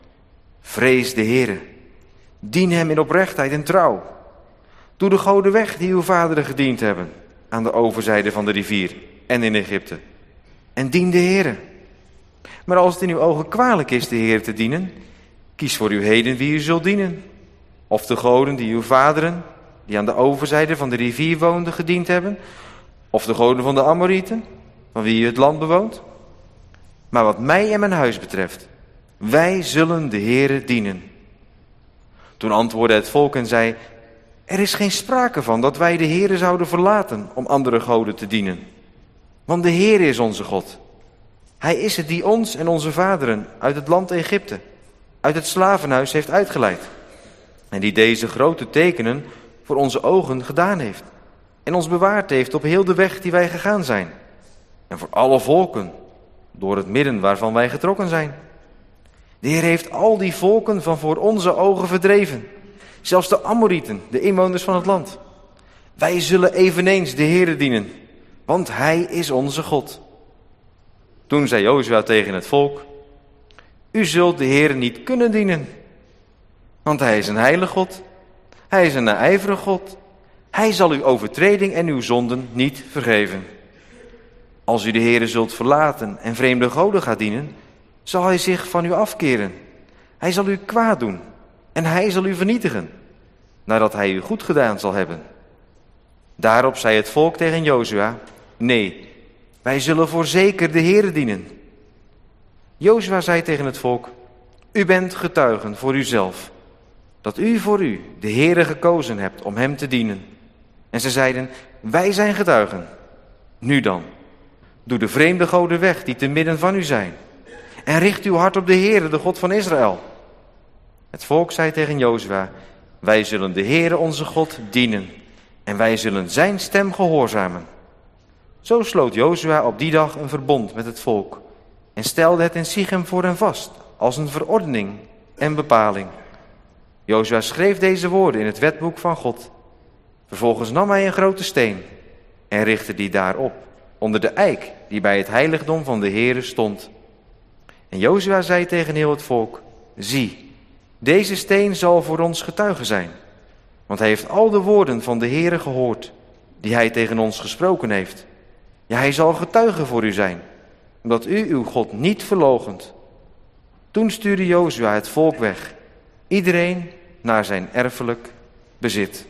vrees de Heere. Dien hem in oprechtheid en trouw. Doe de goden weg die uw vaderen gediend hebben, aan de overzijde van de rivier en in Egypte. En dien de Heere. Maar als het in uw ogen kwalijk is de Heer te dienen, kies voor u heden wie u zult dienen. Of de goden die uw vaderen, die aan de overzijde van de rivier woonden, gediend hebben. Of de goden van de Amorieten, van wie u het land bewoont. Maar wat mij en mijn huis betreft, wij zullen de Heere dienen. Toen antwoordde het volk en zei, er is geen sprake van dat wij de Heere zouden verlaten om andere goden te dienen. Want de Heere is onze God. Hij is het die ons en onze vaderen uit het land Egypte, uit het slavenhuis heeft uitgeleid. En die deze grote tekenen voor onze ogen gedaan heeft. En ons bewaard heeft op heel de weg die wij gegaan zijn. En voor alle volken, door het midden waarvan wij getrokken zijn. De Heer heeft al die volken van voor onze ogen verdreven. Zelfs de Amorieten, de inwoners van het land. Wij zullen eveneens de Heere dienen, want Hij is onze God. Toen zei Jozua tegen het volk, u zult de Heere niet kunnen dienen. Want Hij is een heilige God. Hij is een naijverige God. Hij zal uw overtreding en uw zonden niet vergeven. Als u de Heere zult verlaten en vreemde goden gaat dienen, zal Hij zich van u afkeren. Hij zal u kwaad doen en Hij zal u vernietigen, nadat Hij u goed gedaan zal hebben. Daarop zei het volk tegen Jozua, nee, wij zullen voorzeker de Heere dienen. Jozua zei tegen het volk, u bent getuigen voor uzelf, dat u voor u de Heere gekozen hebt om hem te dienen. En ze zeiden, wij zijn getuigen. Nu dan, doe de vreemde goden weg die te midden van u zijn. En richt uw hart op de Heere, de God van Israël. Het volk zei tegen Jozua, wij zullen de Heere onze God dienen. En wij zullen zijn stem gehoorzamen. Zo sloot Jozua op die dag een verbond met het volk. En stelde het in Sichem voor hen vast, als een verordening en bepaling. Jozua schreef deze woorden in het wetboek van God. Vervolgens nam hij een grote steen en richtte die daarop, onder de eik die bij het heiligdom van de Heere stond. En Jozua zei tegen heel het volk, zie, deze steen zal voor ons getuige zijn. Want hij heeft al de woorden van de Heere gehoord, die hij tegen ons gesproken heeft. Ja, hij zal getuige voor u zijn, omdat u uw God niet verloochent. Toen stuurde Jozua het volk weg, iedereen naar zijn erfelijk bezit.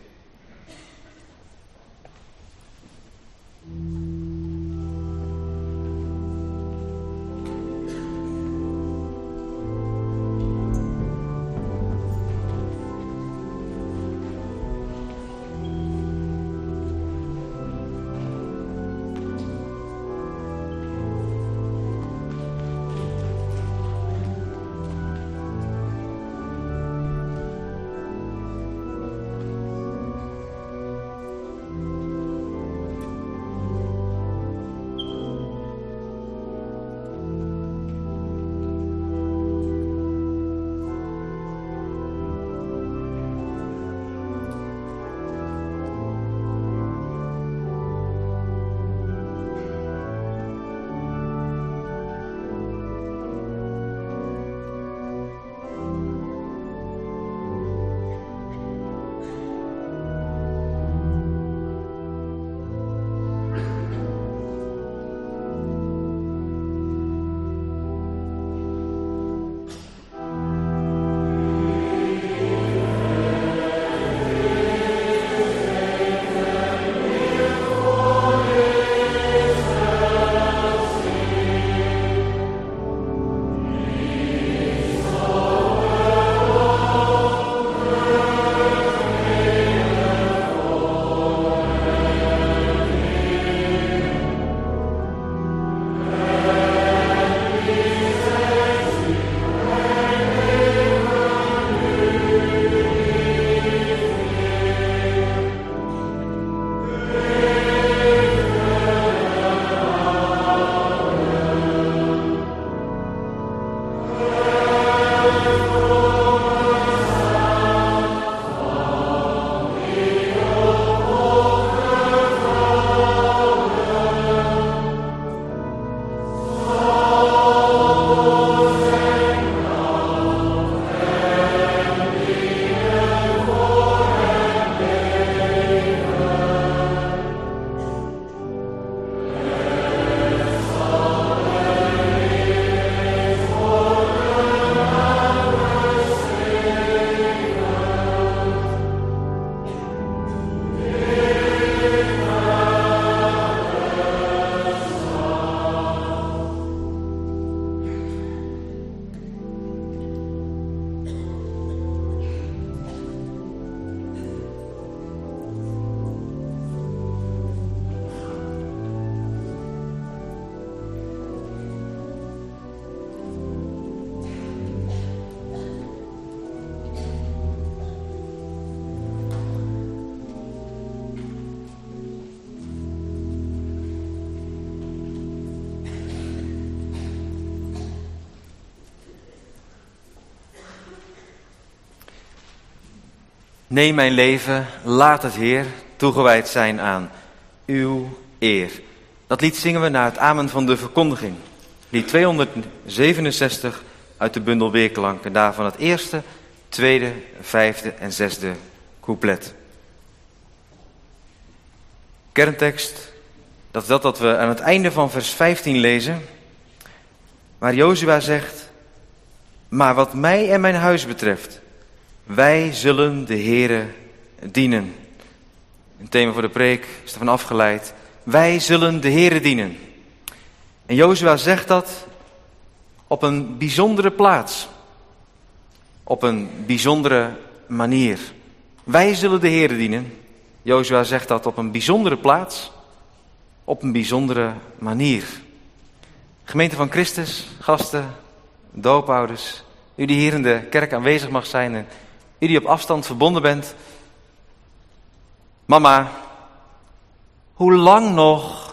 Neem mijn leven, laat het Heer toegewijd zijn aan uw eer. Dat lied zingen we na het amen van de verkondiging. Lied tweehonderdzevenenzestig uit de bundel Weerklank. En daarvan het eerste, tweede, vijfde en zesde couplet. Kerntekst, dat is dat wat we aan het einde van vers vijftien lezen. Waar Jozua zegt, maar wat mij en mijn huis betreft, wij zullen de Heere dienen. Een thema voor de preek is ervan afgeleid. Wij zullen de Heere dienen. En Jozua zegt dat op een bijzondere plaats. Op een bijzondere manier. Wij zullen de Heere dienen. Jozua zegt dat op een bijzondere plaats. Op een bijzondere manier. Gemeente van Christus, gasten, doopouders, u die hier in de kerk aanwezig mag zijn en u die op afstand verbonden bent. Mama, hoe lang nog?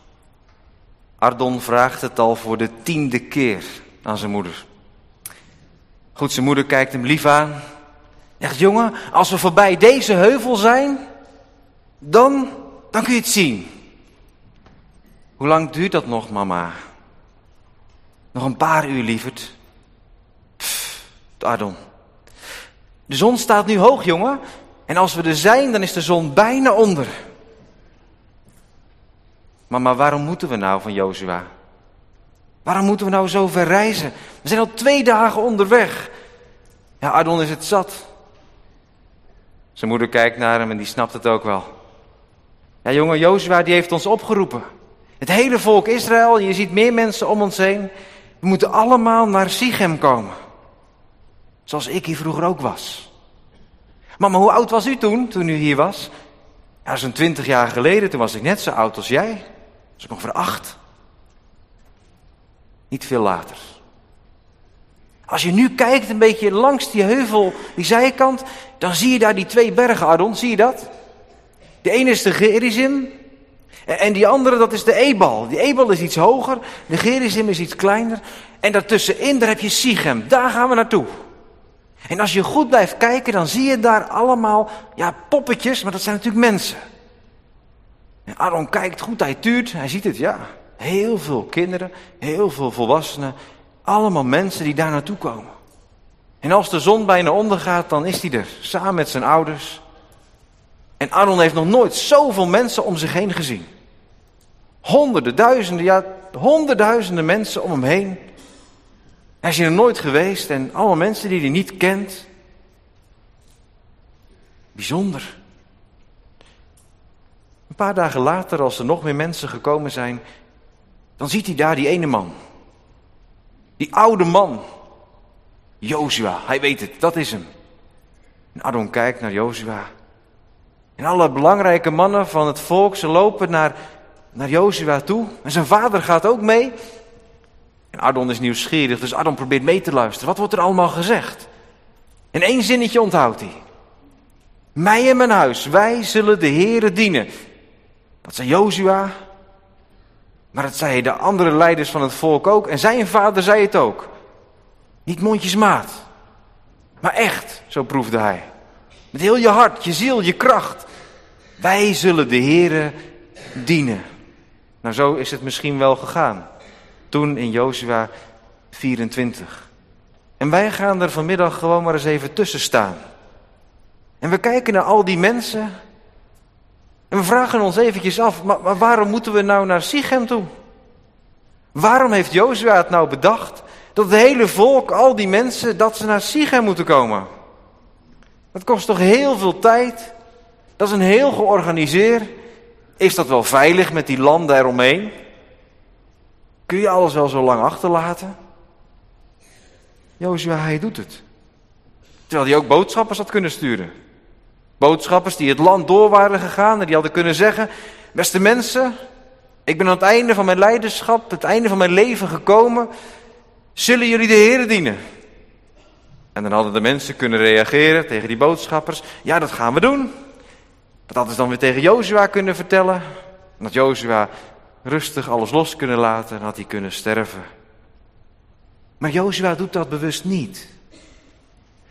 Ardon vraagt het al voor de tiende keer aan zijn moeder. Goed, zijn moeder kijkt hem lief aan. Zegt, jongen, als we voorbij deze heuvel zijn, dan, dan kun je het zien. Hoe lang duurt dat nog, mama? Nog een paar uur, lieverd. Pff, Ardon. De zon staat nu hoog, jongen. En als we er zijn, dan is de zon bijna onder. Mama, waarom moeten we nou van Jozua? Waarom moeten we nou zo ver reizen? We zijn al twee dagen onderweg. Ja, Ardon is het zat. Zijn moeder kijkt naar hem en die snapt het ook wel. Ja, jongen, Jozua die heeft ons opgeroepen. Het hele volk Israël, je ziet meer mensen om ons heen. We moeten allemaal naar Sichem komen. Zoals ik hier vroeger ook was. Mama, hoe oud was u toen, toen u hier was? Ja, zo'n twintig jaar geleden, toen was ik net zo oud als jij. Was ik ongeveer acht. Niet veel later. Als je nu kijkt een beetje langs die heuvel, die zijkant, dan zie je daar die twee bergen, Ardon, zie je dat? De ene is de Gerizim en die andere, dat is de Ebal. Die Ebal is iets hoger, de Gerizim is iets kleiner. En daartussenin, daar heb je Sichem, daar gaan we naartoe. En als je goed blijft kijken, dan zie je daar allemaal, ja, poppetjes, maar dat zijn natuurlijk mensen. En Aaron kijkt goed, hij tuurt, hij ziet het, ja. Heel veel kinderen, heel veel volwassenen, allemaal mensen die daar naartoe komen. En als de zon bijna ondergaat, dan is hij er, samen met zijn ouders. En Aaron heeft nog nooit zoveel mensen om zich heen gezien. Honderden, duizenden, ja, honderdduizenden mensen om hem heen. Hij is hier nog nooit geweest en allemaal mensen die hij niet kent. Bijzonder. Een paar dagen later, als er nog meer mensen gekomen zijn, dan ziet hij daar die ene man. Die oude man. Jozua, hij weet het, dat is hem. En Aaron kijkt naar Jozua. En alle belangrijke mannen van het volk, ze lopen naar, naar Jozua toe. En zijn vader gaat ook mee. En Ardon is nieuwsgierig, dus Ardon probeert mee te luisteren. Wat wordt er allemaal gezegd? En één zinnetje onthoudt hij. Mij en mijn huis, wij zullen de Heere dienen. Dat zei Jozua. Maar dat zeiden de andere leiders van het volk ook. En zijn vader zei het ook. Niet mondjesmaat. Maar echt, zo proefde hij. Met heel je hart, je ziel, je kracht. Wij zullen de Heere dienen. Nou, zo is het misschien wel gegaan. Toen in Jozua vierentwintig. En wij gaan er vanmiddag gewoon maar eens even tussen staan. En we kijken naar al die mensen. En we vragen ons eventjes af, maar, maar waarom moeten we nou naar Sichem toe? Waarom heeft Jozua het nou bedacht dat het hele volk, al die mensen, dat ze naar Sichem moeten komen? Dat kost toch heel veel tijd? Dat is een heel georganiseerd. Is dat wel veilig met die landen eromheen? Kun je alles wel zo lang achterlaten? Jozua, hij doet het. Terwijl hij ook boodschappers had kunnen sturen. Boodschappers die het land door waren gegaan en die hadden kunnen zeggen: beste mensen, ik ben aan het einde van mijn leiderschap, het einde van mijn leven gekomen. Zullen jullie de Heere dienen? En dan hadden de mensen kunnen reageren tegen die boodschappers. Ja, dat gaan we doen. Dat hadden ze dan weer tegen Jozua kunnen vertellen. En dat Jozua rustig alles los kunnen laten en had hij kunnen sterven. Maar Jozua doet dat bewust niet.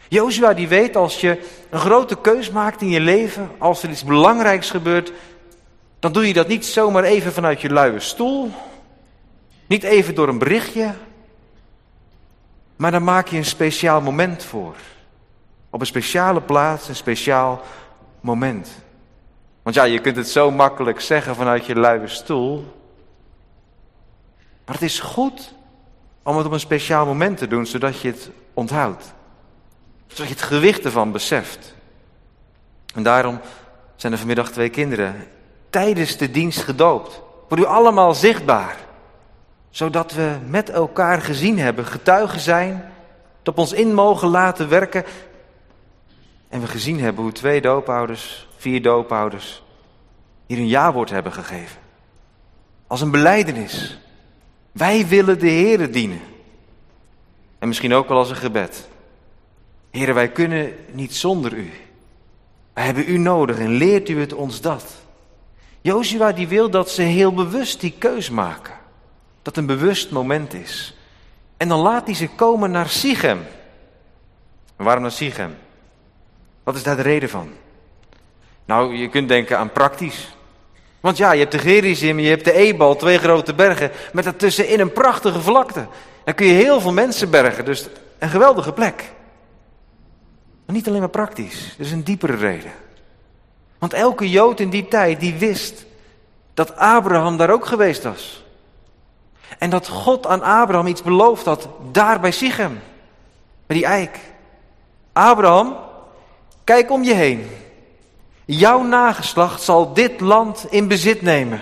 Jozua die weet, als je een grote keus maakt in je leven, als er iets belangrijks gebeurt, dan doe je dat niet zomaar even vanuit je luie stoel, niet even door een berichtje, maar dan maak je een speciaal moment voor. Op een speciale plaats, een speciaal moment. Want ja, je kunt het zo makkelijk zeggen vanuit je luie stoel, maar het is goed om het op een speciaal moment te doen, zodat je het onthoudt. Zodat je het gewicht ervan beseft. En daarom zijn er vanmiddag twee kinderen tijdens de dienst gedoopt. Voor u allemaal zichtbaar. Zodat we met elkaar gezien hebben, getuigen zijn, het op ons in mogen laten werken. En we gezien hebben hoe twee doopouders, vier doopouders, hier een ja-woord hebben gegeven. Als een belijdenis. Wij willen de Heere dienen. En misschien ook wel als een gebed. Heere, wij kunnen niet zonder u. Wij hebben u nodig en leert u het ons dat. Jozua die wil dat ze heel bewust die keus maken. Dat een bewust moment is. En dan laat hij ze komen naar Sichem. En waarom naar Sichem? Wat is daar de reden van? Nou, je kunt denken aan praktisch. Want ja, je hebt de Gerizim, je hebt de Ebal, twee grote bergen, met daartussenin een prachtige vlakte. Dan kun je heel veel mensen bergen, dus een geweldige plek. Maar niet alleen maar praktisch, er is een diepere reden. Want elke Jood in die tijd, die wist dat Abraham daar ook geweest was. En dat God aan Abraham iets beloofd had, daar bij Sichem, bij die eik. Abraham, kijk om je heen. Jouw nageslacht zal dit land in bezit nemen.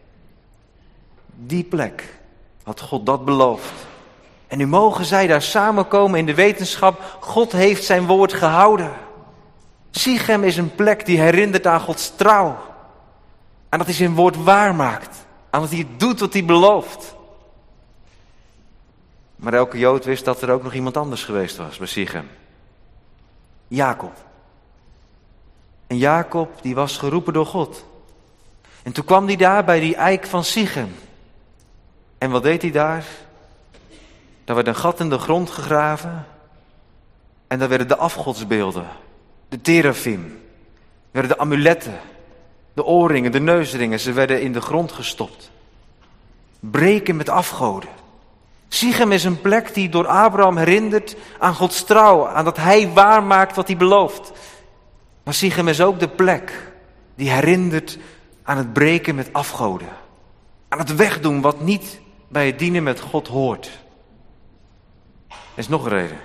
Die plek had God dat beloofd. En nu mogen zij daar samenkomen in de wetenschap, God heeft zijn woord gehouden. Sichem is een plek die herinnert aan Gods trouw. Aan dat hij zijn woord waarmaakt. Aan dat hij het doet wat hij belooft. Maar elke Jood wist dat er ook nog iemand anders geweest was bij Sichem. Jacob. En Jacob die was geroepen door God. En toen kwam hij daar bij die eik van Sichem. En wat deed hij daar? Daar werd een gat in de grond gegraven. En daar werden de afgodsbeelden, de terafim, werden de amuletten, de oorringen, de neusringen, ze werden in de grond gestopt. Breken met afgoden. Sichem is een plek die door Abraham herinnert aan Gods trouw, aan dat hij waarmaakt wat hij belooft. Maar Sichem is ook de plek die herinnert aan het breken met afgoden. Aan het wegdoen wat niet bij het dienen met God hoort. Er is nog een reden.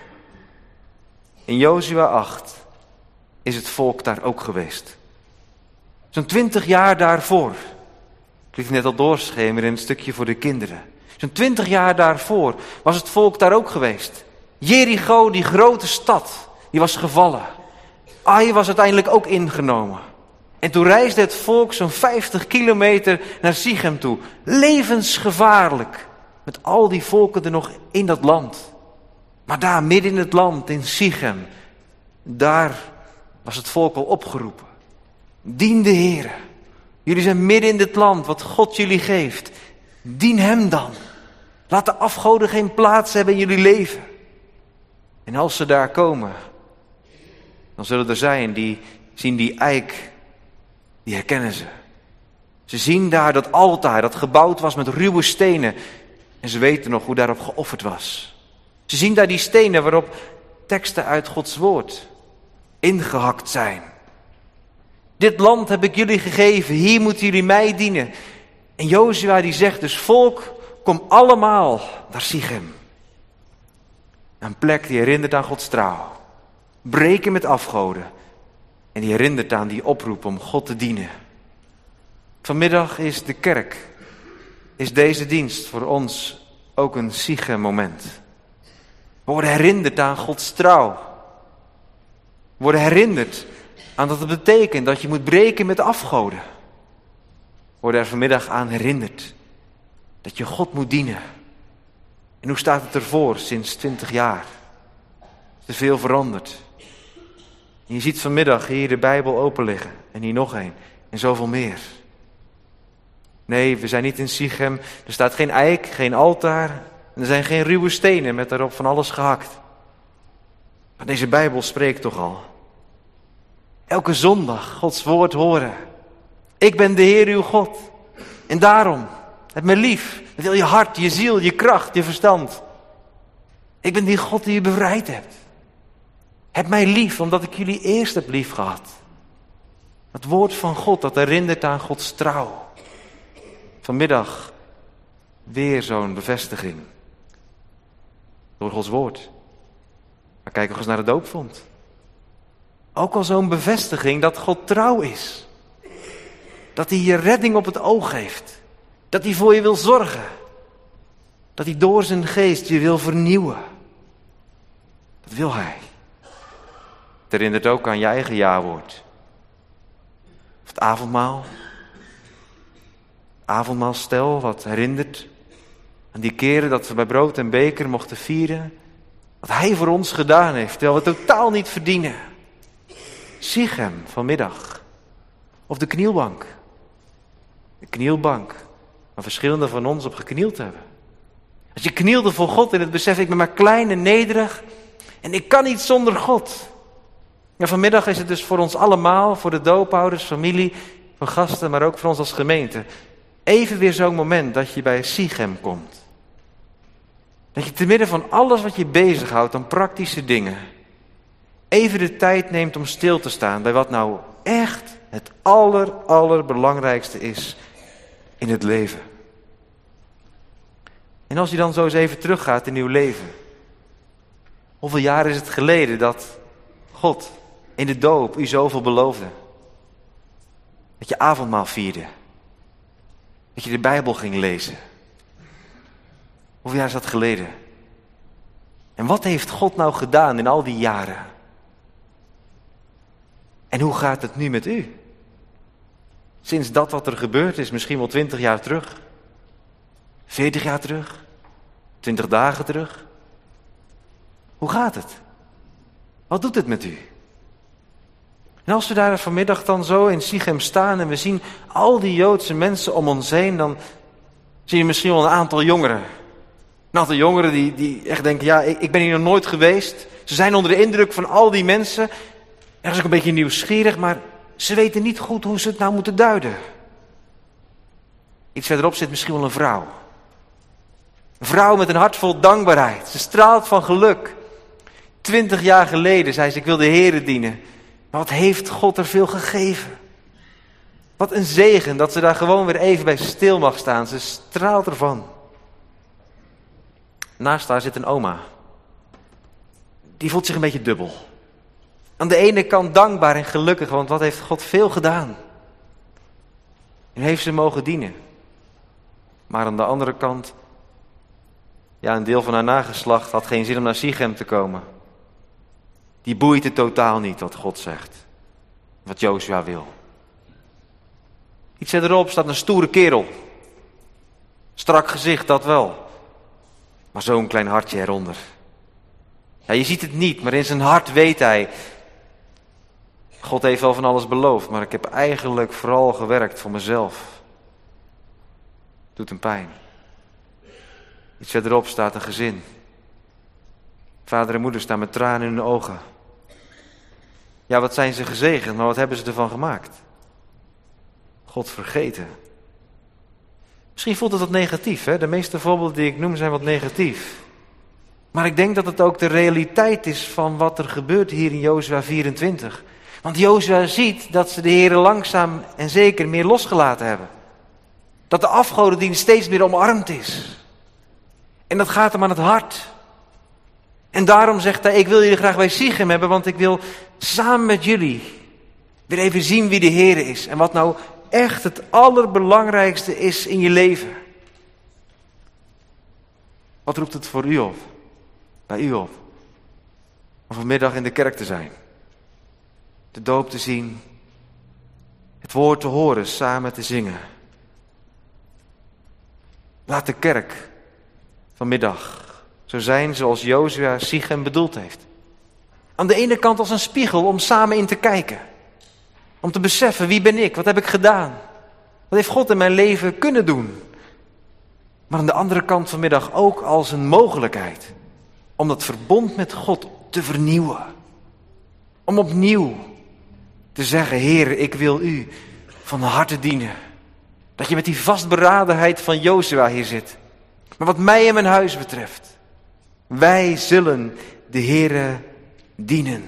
In Jozua acht is het volk daar ook geweest. Zo'n twintig jaar daarvoor. Ik liet net al doorschemeren in een stukje voor de kinderen. Zo'n twintig jaar daarvoor was het volk daar ook geweest. Jericho, die grote stad, die was gevallen. Ai was uiteindelijk ook ingenomen. En toen reisde het volk zo'n vijftig kilometer naar Sichem toe. Levensgevaarlijk. Met al die volken er nog in dat land. Maar daar midden in het land, in Sichem, daar was het volk al opgeroepen. Dien de Heere. Jullie zijn midden in dit land wat God jullie geeft. Dien hem dan. Laat de afgoden geen plaats hebben in jullie leven. En als ze daar komen, dan zullen er zijn die zien die eik, die herkennen ze. Ze zien daar dat altaar dat gebouwd was met ruwe stenen. En ze weten nog hoe daarop geofferd was. Ze zien daar die stenen waarop teksten uit Gods woord ingehakt zijn. Dit land heb ik jullie gegeven, hier moeten jullie mij dienen. En Jozua die zegt dus, volk, kom allemaal naar Sichem. Een plek die herinnert aan Gods trouw. Breken met afgoden. En die herinnert aan die oproep om God te dienen. Vanmiddag is de kerk, is deze dienst voor ons ook een Sichem moment. We worden herinnerd aan Gods trouw. We worden herinnerd aan dat het betekent dat je moet breken met afgoden. We worden er vanmiddag aan herinnerd dat je God moet dienen. En hoe staat het ervoor sinds twintig jaar? Is er veel veranderd. En je ziet vanmiddag hier de Bijbel open liggen. En hier nog een. En zoveel meer. Nee, we zijn niet in Sichem. Er staat geen eik, geen altaar. En er zijn geen ruwe stenen met daarop van alles gehakt. Maar deze Bijbel spreekt toch al. Elke zondag Gods woord horen. Ik ben de Heer uw God. En daarom, heb me lief. Met heel je hart, je ziel, je kracht, je verstand. Ik ben die God die je bevrijd hebt. Heb mij lief, omdat ik jullie eerst heb lief gehad. Het woord van God, dat herinnert aan Gods trouw. Vanmiddag weer zo'n bevestiging. Door Gods woord. Maar kijk nog eens naar de doopvond. Ook al zo'n bevestiging dat God trouw is. Dat hij je redding op het oog heeft. Dat hij voor je wil zorgen. Dat hij door zijn geest je wil vernieuwen. Dat wil hij. Het herinnert ook aan je eigen jawoord. Of het avondmaal. Avondmaalstel wat herinnert aan die keren dat we bij brood en beker mochten vieren. Wat hij voor ons gedaan heeft, terwijl we het totaal niet verdienen. Sichem vanmiddag. Of de knielbank. De knielbank waar verschillende van ons op geknield hebben. Als je knielde voor God in het besef, ik ben maar klein en nederig. En ik kan niet zonder God. En vanmiddag is het dus voor ons allemaal, voor de doophouders, familie, voor gasten, maar ook voor ons als gemeente. Even weer zo'n moment dat je bij Sichem komt. Dat je te midden van alles wat je bezighoudt aan praktische dingen, even de tijd neemt om stil te staan bij wat nou echt het aller, allerbelangrijkste is in het leven. En als je dan zo eens even teruggaat in uw leven. Hoeveel jaar is het geleden dat God in de doop u zoveel beloofde? Dat je avondmaal vierde. Dat je de Bijbel ging lezen. Hoeveel jaar is dat geleden? En wat heeft God nou gedaan in al die jaren? En hoe gaat het nu met u? Sinds dat wat er gebeurd is, misschien wel twintig jaar terug. Veertig jaar terug. Twintig dagen terug. Hoe gaat het? Wat doet het met u? En als we daar vanmiddag dan zo in Sichem staan en we zien al die Joodse mensen om ons heen, dan zie je misschien wel een aantal jongeren. Een aantal jongeren die, die echt denken, ja, ik, ik ben hier nog nooit geweest. Ze zijn onder de indruk van al die mensen. Ergens ook een beetje nieuwsgierig, maar ze weten niet goed hoe ze het nou moeten duiden. Iets verderop zit misschien wel een vrouw. Een vrouw met een hart vol dankbaarheid. Ze straalt van geluk. Twintig jaar geleden zei ze, ik wil de Heere dienen. Maar wat heeft God er veel gegeven? Wat een zegen dat ze daar gewoon weer even bij stil mag staan. Ze straalt ervan. Naast haar zit een oma. Die voelt zich een beetje dubbel. Aan de ene kant dankbaar en gelukkig, want wat heeft God veel gedaan. En heeft ze mogen dienen. Maar aan de andere kant, ja, een deel van haar nageslacht had geen zin om naar Sichem te komen. Die boeit het totaal niet wat God zegt. Wat Jozua wil. Iets verderop staat een stoere kerel. Strak gezicht, dat wel. Maar zo'n klein hartje eronder. Ja, je ziet het niet, maar in zijn hart weet hij. God heeft wel van alles beloofd, maar ik heb eigenlijk vooral gewerkt voor mezelf. Doet hem pijn. Iets verderop staat een gezin. Vader en moeder staan met tranen in hun ogen. Ja, wat zijn ze gezegend, maar wat hebben ze ervan gemaakt? God vergeten. Misschien voelt het wat negatief, hè? De meeste voorbeelden die ik noem zijn wat negatief. Maar ik denk dat het ook de realiteit is van wat er gebeurt hier in Jozua vierentwintig. Want Jozua ziet dat ze de Heere langzaam en zeker meer losgelaten hebben. Dat de afgodendienst steeds meer omarmd is. En dat gaat hem aan het hart. En daarom zegt hij, ik wil jullie graag bij Sichem hebben, want ik wil samen met jullie weer even zien wie de Heere is. En wat nou echt het allerbelangrijkste is in je leven. Wat roept het voor u op? Bij u op? Om vanmiddag in de kerk te zijn. De doop te zien. Het woord te horen, samen te zingen. Laat de kerk vanmiddag zo zijn zoals Jozua Sichem bedoeld heeft. Aan de ene kant als een spiegel om samen in te kijken. Om te beseffen, wie ben ik? Wat heb ik gedaan? Wat heeft God in mijn leven kunnen doen? Maar aan de andere kant vanmiddag ook als een mogelijkheid. Om dat verbond met God te vernieuwen. Om opnieuw te zeggen, Heer, ik wil u van harte dienen. Dat je met die vastberadenheid van Jozua hier zit. Maar wat mij en mijn huis betreft, wij zullen de Heere dienen.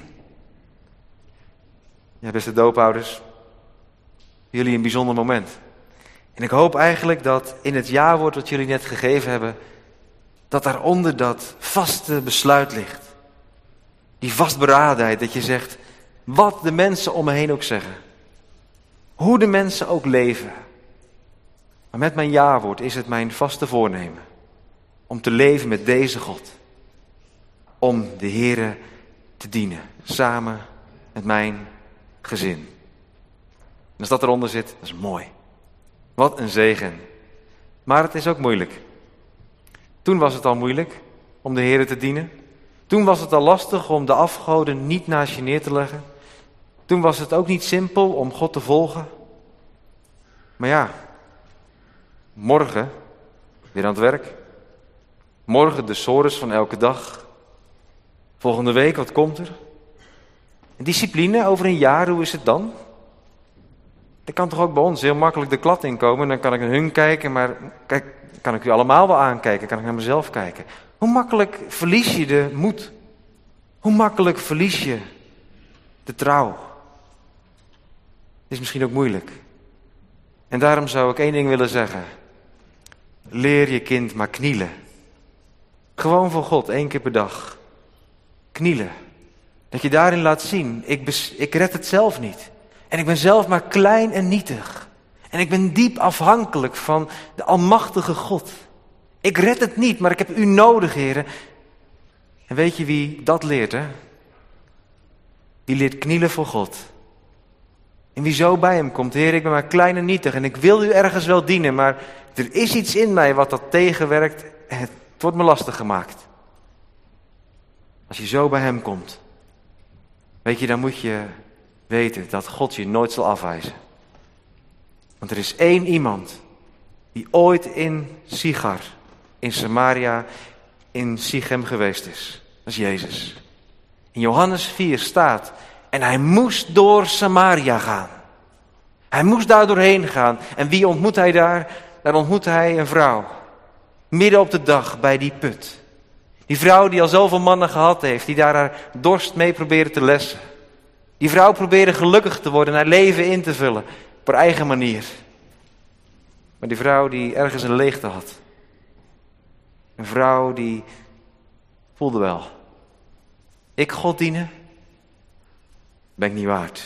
Ja, beste doopouders, jullie een bijzonder moment. En ik hoop eigenlijk dat in het jawoord dat jullie net gegeven hebben, dat daaronder dat vaste besluit ligt. Die vastberadenheid dat je zegt, wat de mensen om me heen ook zeggen. Hoe de mensen ook leven. Maar met mijn jawoord is het mijn vaste voornemen om te leven met deze God. Om de Heere te dienen, samen met mijn gezin. En als dat eronder zit, dat is mooi. Wat een zegen. Maar het is ook moeilijk. Toen was het al moeilijk om de Heere te dienen. Toen was het al lastig om de afgoden niet naast je neer te leggen. Toen was het ook niet simpel om God te volgen. Maar ja, morgen weer aan het werk. Morgen de sores van elke dag. Volgende week, wat komt er? En discipline over een jaar, hoe is het dan? Dat kan toch ook bij ons heel makkelijk de klad inkomen. Dan kan ik naar hun kijken, maar kijk, kan ik u allemaal wel aankijken. Kan ik naar mezelf kijken. Hoe makkelijk verlies je de moed? Hoe makkelijk verlies je de trouw? Het is misschien ook moeilijk. En daarom zou ik één ding willen zeggen. Leer je kind maar knielen. Gewoon voor God, één keer per dag. Knielen. Dat je daarin laat zien, ik, bes, ik red het zelf niet. En ik ben zelf maar klein en nietig. En ik ben diep afhankelijk van de almachtige God. Ik red het niet, maar ik heb u nodig, heren. En weet je wie dat leert, hè? Die leert knielen voor God. En wie zo bij hem komt, Heer, ik ben maar klein en nietig en ik wil u ergens wel dienen, maar er is iets in mij wat dat tegenwerkt en het wordt me lastig gemaakt. Als je zo bij hem komt, weet je, dan moet je weten dat God je nooit zal afwijzen. Want er is één iemand die ooit in Sigar, in Samaria, in Sichem geweest is. Dat is Jezus. In Johannes vier staat, en hij moest door Samaria gaan. Hij moest daar doorheen gaan. En wie ontmoet hij daar? Daar ontmoet hij een vrouw. Midden op de dag bij die put. Die vrouw die al zoveel mannen gehad heeft, die daar haar dorst mee probeerde te lessen. Die vrouw probeerde gelukkig te worden en haar leven in te vullen. Op haar eigen manier. Maar die vrouw die ergens een leegte had. Een vrouw die voelde wel. Ik God dienen? Ben ik niet waard.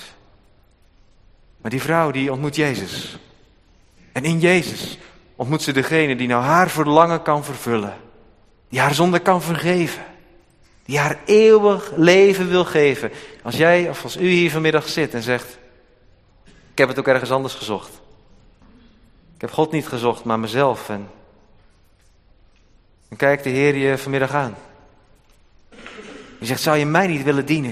Maar die vrouw die ontmoet Jezus. En in Jezus ontmoet ze degene die nou haar verlangen kan vervullen. Die haar zonde kan vergeven. Die haar eeuwig leven wil geven. Als jij of als u hier vanmiddag zit en zegt, ik heb het ook ergens anders gezocht. Ik heb God niet gezocht, maar mezelf. En dan kijkt de Heer je vanmiddag aan. Je zegt, zou je mij niet willen dienen?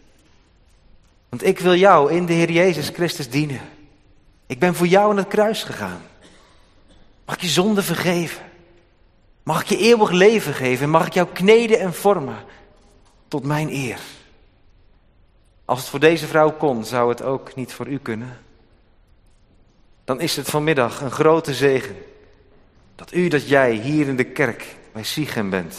Want ik wil jou in de Heer Jezus Christus dienen. Ik ben voor jou aan het kruis gegaan. Mag ik je zonde vergeven? Mag ik je eeuwig leven geven? Mag ik jou kneden en vormen tot mijn eer? Als het voor deze vrouw kon, zou het ook niet voor u kunnen. Dan is het vanmiddag een grote zegen dat u, dat jij hier in de kerk bij Sichem bent.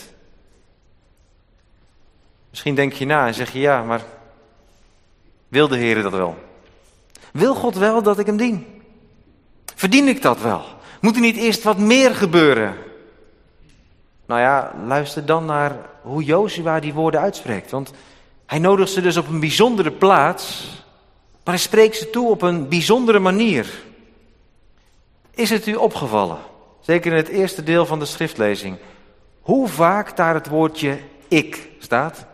Misschien denk je na en zeg je ja, maar wil de Heer dat wel? Wil God wel dat ik hem dien? Verdien ik dat wel? Moet er niet eerst wat meer gebeuren? Nou ja, luister dan naar hoe Jozua die woorden uitspreekt. Want hij nodigt ze dus op een bijzondere plaats, maar hij spreekt ze toe op een bijzondere manier. Is het u opgevallen, zeker in het eerste deel van de schriftlezing, hoe vaak daar het woordje ik staat?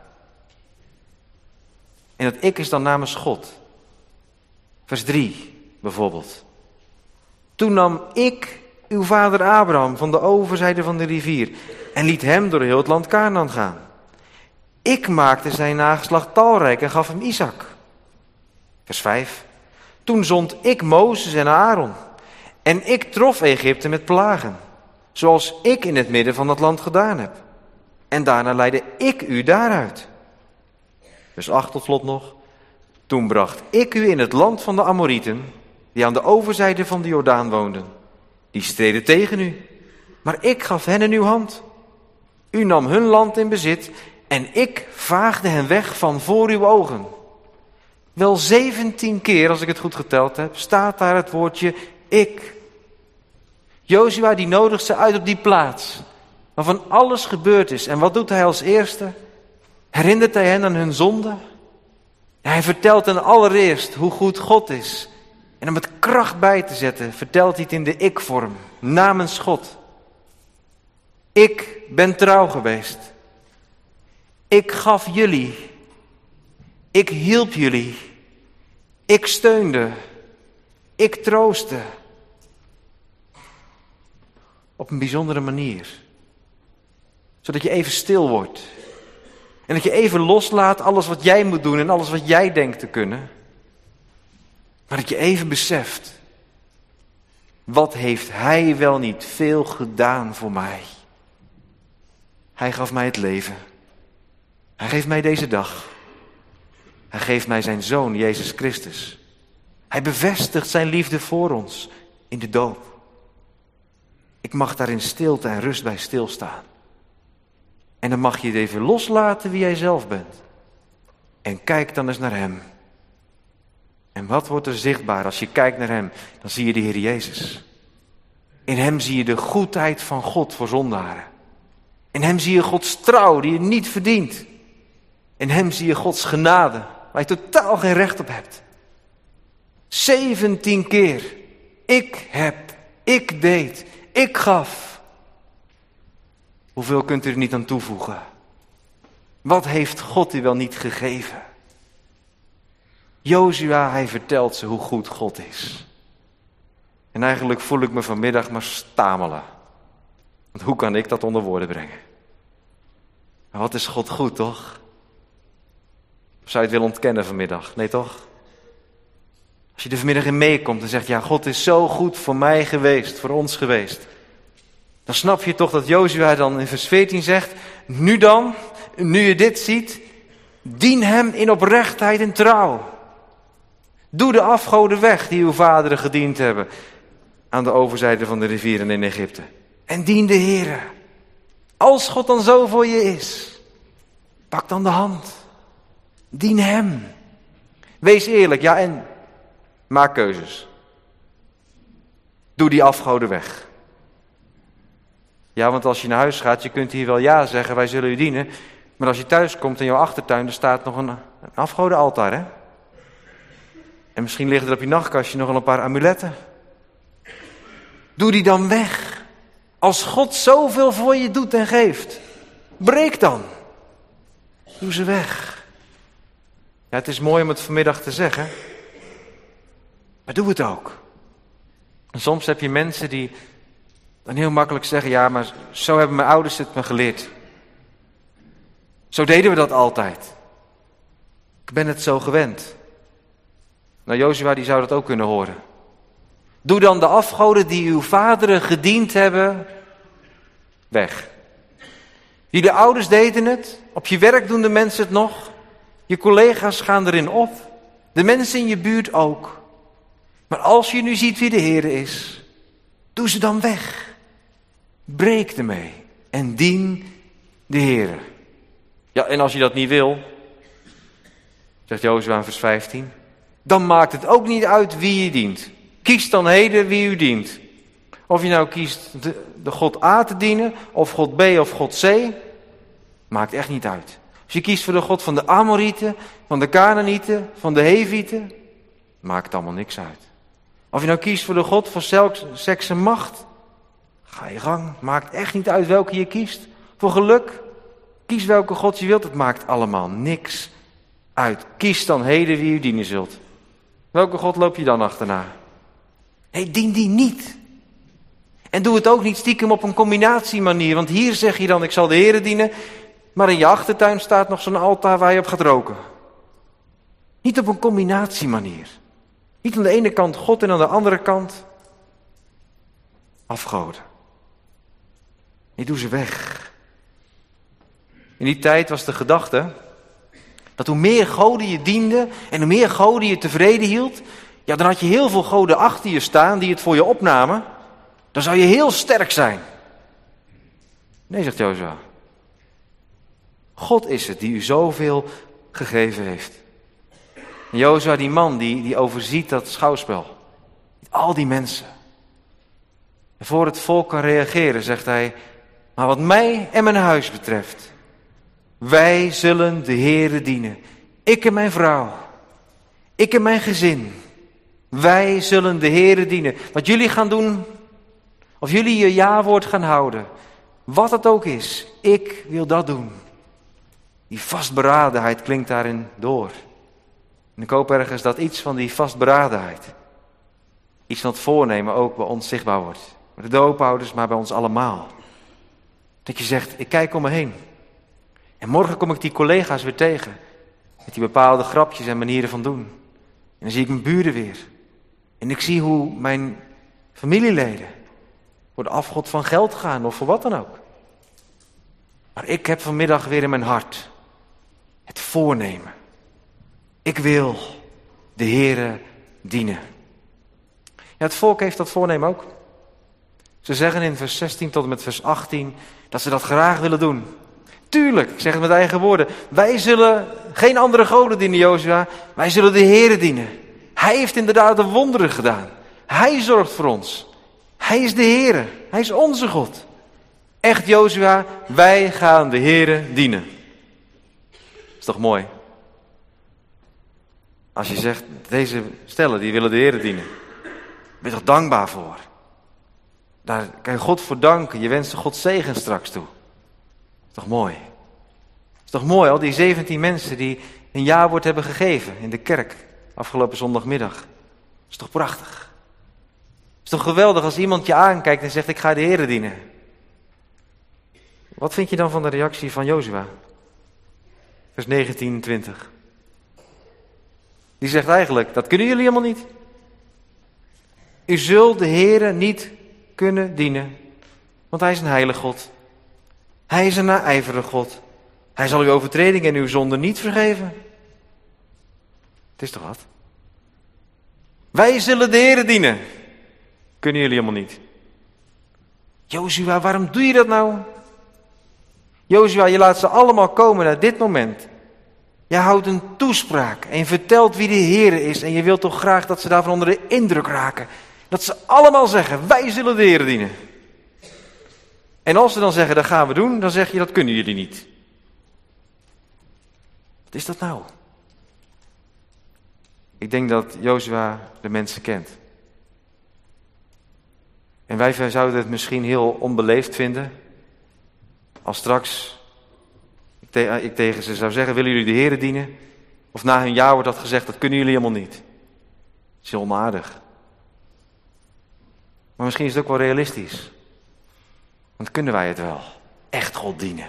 En dat ik is dan namens God. Vers drie bijvoorbeeld. Toen nam ik uw vader Abraham van de overzijde van de rivier en liet hem door heel het land Kanaan gaan. Ik maakte zijn nageslacht talrijk en gaf hem Isaac. Vers vijf. Toen zond ik Mozes en Aaron en ik trof Egypte met plagen, zoals ik in het midden van dat land gedaan heb. En daarna leidde ik u daaruit. Vers acht tot slot nog. Toen bracht ik u in het land van de Amorieten, die aan de overzijde van de Jordaan woonden. Die streden tegen u, maar ik gaf hen in uw hand. U nam hun land in bezit en ik vaagde hen weg van voor uw ogen. Wel zeventien keer, als ik het goed geteld heb, staat daar het woordje ik. Jozua die nodigt ze uit op die plaats, waarvan alles gebeurd is. En wat doet hij als eerste? Herinnert hij hen aan hun zonde? Hij vertelt hen allereerst hoe goed God is. En om het kracht bij te zetten, vertelt hij het in de ik-vorm, namens God. Ik ben trouw geweest. Ik gaf jullie. Ik hielp jullie. Ik steunde. Ik troostte. Op een bijzondere manier. Zodat je even stil wordt. En dat je even loslaat alles wat jij moet doen en alles wat jij denkt te kunnen. Maar dat je even beseft. Wat heeft hij wel niet veel gedaan voor mij? Hij gaf mij het leven. Hij geeft mij deze dag. Hij geeft mij zijn Zoon, Jezus Christus. Hij bevestigt zijn liefde voor ons in de doop. Ik mag daar in stilte en rust bij stilstaan. En dan mag je het even loslaten wie jij zelf bent. En kijk dan eens naar hem. En wat wordt er zichtbaar als je kijkt naar hem? Dan zie je de Heer Jezus. In hem zie je de goedheid van God voor zondaren. In hem zie je Gods trouw die je niet verdient. In hem zie je Gods genade waar je totaal geen recht op hebt. Zeventien keer. Ik heb, ik deed, ik gaf. Hoeveel kunt u er niet aan toevoegen? Wat heeft God u wel niet gegeven? Jozua, hij vertelt ze hoe goed God is. En eigenlijk voel ik me vanmiddag maar stamelen. Want hoe kan ik dat onder woorden brengen? Maar wat is God goed, toch? Of zou je het willen ontkennen vanmiddag? Nee, toch? Als je er vanmiddag in meekomt en zegt, ja, God is zo goed voor mij geweest, voor ons geweest. Dan snap je toch dat Jozua dan in vers veertien zegt, nu dan, nu je dit ziet, dien hem in oprechtheid en trouw. Doe de afgoden weg die uw vaderen gediend hebben aan de overzijde van de rivieren in Egypte. En dien de Heere. Als God dan zo voor je is, pak dan de hand. Dien hem. Wees eerlijk, ja, en maak keuzes. Doe die afgoden weg. Ja, want als je naar huis gaat, je kunt hier wel ja zeggen, wij zullen u dienen. Maar als je thuis komt in jouw achtertuin, er staat nog een, een afgodenaltaar, hè? En misschien liggen er op je nachtkastje nog wel een paar amuletten. Doe die dan weg. Als God zoveel voor je doet en geeft, breek dan. Doe ze weg. Ja, het is mooi om het vanmiddag te zeggen, maar doe het ook. En soms heb je mensen die dan heel makkelijk zeggen, ja, maar zo hebben mijn ouders het me geleerd. Zo deden we dat altijd. Ik ben het zo gewend. Nou, Jozua die zou dat ook kunnen horen. Doe dan de afgoden die uw vaderen gediend hebben, weg. Jullie ouders deden het, op je werk doen de mensen het nog. Je collega's gaan erin op, de mensen in je buurt ook. Maar als je nu ziet wie de Heer is, doe ze dan weg. Breek ermee en dien de Heer. Ja, en als je dat niet wil, zegt Jozua in vers vijftien, dan maakt het ook niet uit wie je dient. Kies dan heden wie u dient. Of je nou kiest de, de God A te dienen, of God B of God C, maakt echt niet uit. Als je kiest voor de God van de Amorieten, van de Kanaanieten, van de Hevieten, maakt allemaal niks uit. Of je nou kiest voor de God van seks en macht, ga je gang. Maakt echt niet uit welke je kiest. Voor geluk, kies welke God je wilt, het maakt allemaal niks uit. Kies dan heden wie u dienen zult. Welke God loop je dan achterna? Nee, dien die niet. En doe het ook niet stiekem op een combinatiemanier. Want hier zeg je dan, ik zal de Heere dienen. Maar in je achtertuin staat nog zo'n altaar waar je op gaat roken. Niet op een combinatiemanier. Niet aan de ene kant God en aan de andere kant afgoden. Nee, doe ze weg. In die tijd was de gedachte Dat hoe meer goden je diende en hoe meer goden je tevreden hield, ja, dan had je heel veel goden achter je staan die het voor je opnamen. Dan zou je heel sterk zijn. Nee, zegt Jozua. God is het die u zoveel gegeven heeft. En Jozua, die man, die, die overziet dat schouwspel. Al die mensen. En voor het volk kan reageren, zegt hij, maar wat mij en mijn huis betreft, wij zullen de Heere dienen. Ik en mijn vrouw. Ik en mijn gezin. Wij zullen de Heere dienen. Wat jullie gaan doen, of jullie je ja-woord gaan houden, wat het ook is, ik wil dat doen. Die vastberadenheid klinkt daarin door. En ik hoop ergens dat iets van die vastberadenheid, iets van het voornemen ook bij ons zichtbaar wordt. Bij de doopouders, maar bij ons allemaal. Dat je zegt, ik kijk om me heen. En morgen kom ik die collega's weer tegen. Met die bepaalde grapjes en manieren van doen. En dan zie ik mijn buren weer. En ik zie hoe mijn familieleden voor de afgod van geld gaan of voor wat dan ook. Maar ik heb vanmiddag weer in mijn hart het voornemen. Ik wil de Heere dienen. Ja, het volk heeft dat voornemen ook. Ze zeggen in vers zestien tot en met vers achttien dat ze dat graag willen doen. Tuurlijk, ik zeg het met eigen woorden. Wij zullen geen andere goden dienen, Jozua. Wij zullen de Heere dienen. Hij heeft inderdaad de wonderen gedaan. Hij zorgt voor ons. Hij is de Heere. Hij is onze God. Echt, Jozua, wij gaan de Heere dienen. Is toch mooi? Als je zegt, deze stellen die willen de Heere dienen. Ben je toch dankbaar voor? Daar kan je God voor danken. Je wenst God zegen straks toe. Is toch mooi? Is toch mooi, al die zeventien mensen die een ja-woord hebben gegeven in de kerk afgelopen zondagmiddag. Is toch prachtig? Is toch geweldig als iemand je aankijkt en zegt, ik ga de Heere dienen. Wat vind je dan van de reactie van Jozua? Vers negentien en twintig. Die zegt eigenlijk, dat kunnen jullie helemaal niet. U zult de Heere niet kunnen dienen, want hij is een heilig God. Hij is een naijverige God. Hij zal uw overtreding en uw zonde niet vergeven. Het is toch wat? Wij zullen de Heere dienen. Kunnen jullie helemaal niet. Jozua, waarom doe je dat nou? Jozua, je laat ze allemaal komen naar dit moment. Je houdt een toespraak en je vertelt wie de Heere is. En je wilt toch graag dat ze daarvan onder de indruk raken. Dat ze allemaal zeggen, wij zullen de Heere dienen. En als ze dan zeggen, dat gaan we doen, dan zeg je, dat kunnen jullie niet. Wat is dat nou? Ik denk dat Jozua de mensen kent. En wij zouden het misschien heel onbeleefd vinden als straks ik, te, ik tegen ze zou zeggen, willen jullie de Heere dienen? Of na hun ja wordt dat gezegd, dat kunnen jullie helemaal niet. Dat is heel onaardig. Maar misschien is het ook wel realistisch. Want kunnen wij het wel? Echt God dienen.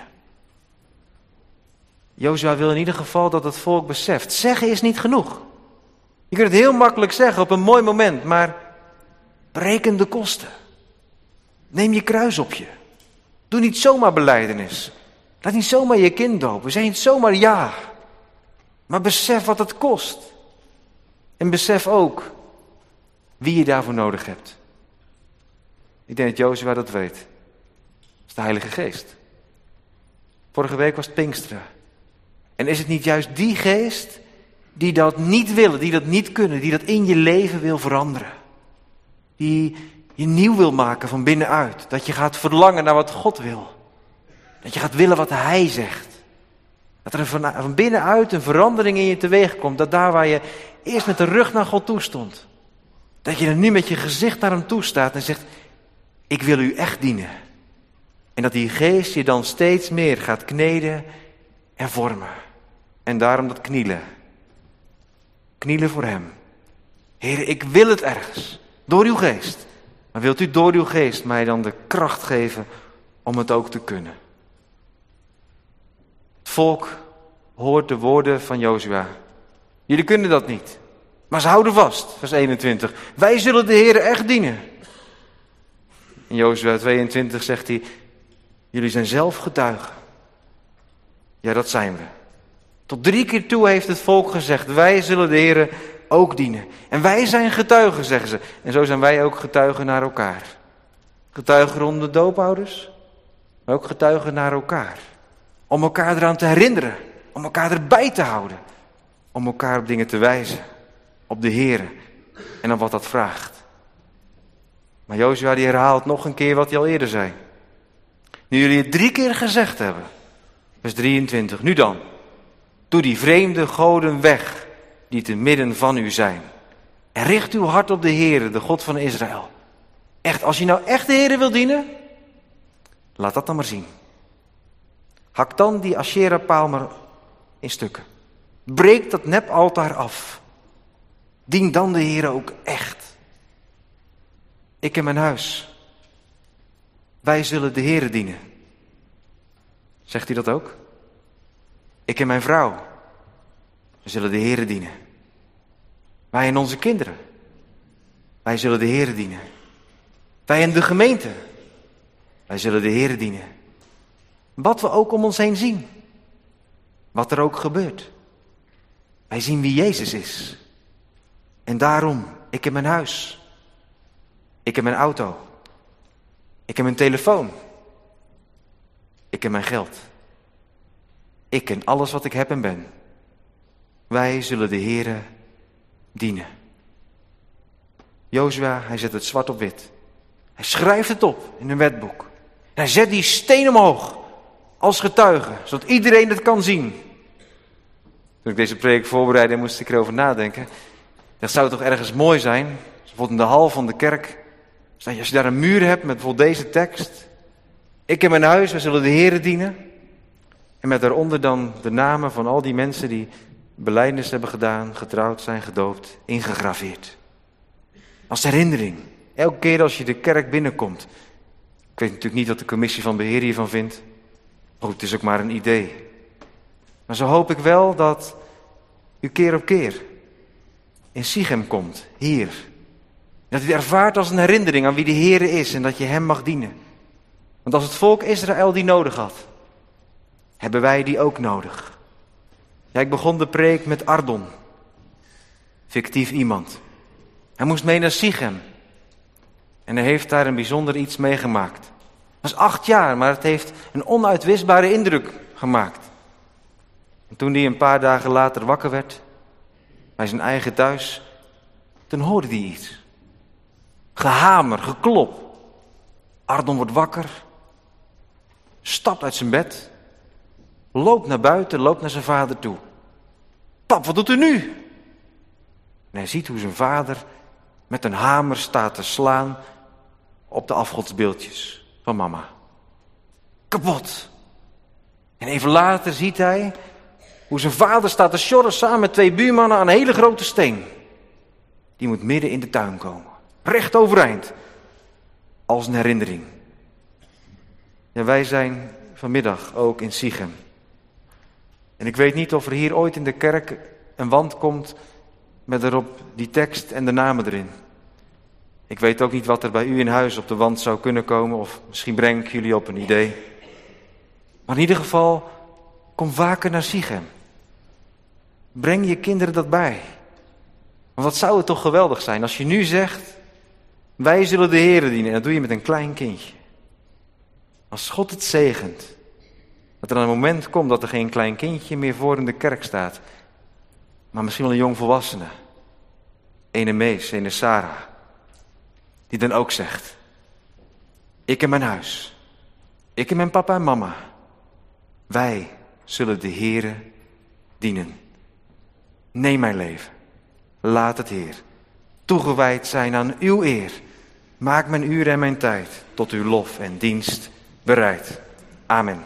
Jozua wil in ieder geval dat het volk beseft. Zeggen is niet genoeg. Je kunt het heel makkelijk zeggen op een mooi moment, maar bereken de kosten. Neem je kruis op je. Doe niet zomaar belijdenis. Laat niet zomaar je kind dopen. Zeg niet zomaar ja. Maar besef wat het kost. En besef ook wie je daarvoor nodig hebt. Ik denk dat Jozua dat weet. Dat is de Heilige Geest. Vorige week was het Pinksteren. En is het niet juist die geest die dat niet willen, die dat niet kunnen, die dat in je leven wil veranderen? Die je nieuw wil maken van binnenuit. Dat je gaat verlangen naar wat God wil. Dat je gaat willen wat Hij zegt. Dat er van, van binnenuit een verandering in je teweeg komt. Dat daar waar je eerst met de rug naar God toe stond. Dat je er nu met je gezicht naar Hem toe staat en zegt, ik wil u echt dienen. En dat die geest je dan steeds meer gaat kneden en vormen. En daarom dat knielen. Knielen voor Hem. Heer, ik wil het ergens. Door uw geest. Maar wilt u door uw geest mij dan de kracht geven om het ook te kunnen? Het volk hoort de woorden van Jozua. Jullie kunnen dat niet. Maar ze houden vast. Vers eenentwintig. Wij zullen de Heer echt dienen. In Jozua tweeëntwintig zegt hij, jullie zijn zelf getuigen. Ja, dat zijn we. Tot drie keer toe heeft het volk gezegd, wij zullen de Heere ook dienen. En wij zijn getuigen, zeggen ze. En zo zijn wij ook getuigen naar elkaar. Getuigen rond de doopouders, maar ook getuigen naar elkaar. Om elkaar eraan te herinneren, om elkaar erbij te houden. Om elkaar op dingen te wijzen, op de Heere en op wat dat vraagt. Maar Jozua die herhaalt nog een keer wat hij al eerder zei. Nu jullie het drie keer gezegd hebben, vers drieëntwintig, nu dan, doe die vreemde goden weg die te midden van u zijn. En richt uw hart op de Heere, de God van Israël. Echt, als je nou echt de Heere wil dienen, laat dat dan maar zien. Hak dan die Asherah-paal maar in stukken. Breek dat nepaltaar af. Dien dan de Heere ook echt. Ik en mijn huis, wij zullen de Heere dienen. Zegt hij dat ook? Ik en mijn vrouw, we zullen de Heere dienen. Wij en onze kinderen, wij zullen de Heere dienen. Wij en de gemeente, wij zullen de Heere dienen. Wat we ook om ons heen zien, wat er ook gebeurt. Wij zien wie Jezus is. En daarom, ik en mijn huis, ik en mijn auto, ik en mijn telefoon, ik en mijn geld, ik en alles wat ik heb en ben. Wij zullen de Heere dienen. Jozua, hij zet het zwart op wit. Hij schrijft het op in een wetboek. En hij zet die steen omhoog als getuige, zodat iedereen het kan zien. Toen ik deze preek voorbereidde, moest ik erover nadenken. Dat zou toch ergens mooi zijn, bijvoorbeeld in de hal van de kerk. Als je daar een muur hebt met bijvoorbeeld deze tekst. Ik en mijn huis, wij zullen de Heere dienen. En met daaronder dan de namen van al die mensen die belijdenis hebben gedaan, getrouwd zijn, gedoopt, ingegraveerd. Als herinnering. Elke keer als je de kerk binnenkomt. Ik weet natuurlijk niet wat de commissie van beheer hiervan vindt. Maar goed, het is ook maar een idee. Maar zo hoop ik wel dat u keer op keer in Sichem komt, hier. Dat u het ervaart als een herinnering aan wie de Heere is en dat je hem mag dienen. Want als het volk Israël die nodig had, hebben wij die ook nodig. Ja, ik begon de preek met Ardon. Fictief iemand. Hij moest mee naar Sichem. En hij heeft daar een bijzonder iets meegemaakt. Het was acht jaar, maar het heeft een onuitwisbare indruk gemaakt. En toen hij een paar dagen later wakker werd, bij zijn eigen thuis, toen hoorde hij iets. Gehamer, geklop. Ardon wordt wakker, stapt uit zijn bed, loopt naar buiten, loopt naar zijn vader toe. Pap, wat doet u nu? En hij ziet hoe zijn vader met een hamer staat te slaan op de afgodsbeeldjes van mama. Kapot. En even later ziet hij hoe zijn vader staat te sjorren samen met twee buurmannen aan een hele grote steen. Die moet midden in de tuin komen. Recht overeind. Als een herinnering. Ja, wij zijn vanmiddag ook in Sichem. En ik weet niet of er hier ooit in de kerk een wand komt met erop die tekst en de namen erin. Ik weet ook niet wat er bij u in huis op de wand zou kunnen komen, of misschien breng ik jullie op een idee. Maar in ieder geval, kom vaker naar Sichem. Breng je kinderen dat bij. Want wat zou het toch geweldig zijn als je nu zegt, wij zullen de Heere dienen. En dat doe je met een klein kindje. Als God het zegent, dat er een moment komt dat er geen klein kindje meer voor in de kerk staat. Maar misschien wel een jong volwassene. Ene Mees, ene Sarah. Die dan ook zegt, ik en mijn huis, ik en mijn papa en mama, wij zullen de Heere dienen. Neem mijn leven, laat het Heer toegewijd zijn aan uw eer. Maak mijn uren en mijn tijd tot uw lof en dienst bereid. Amen.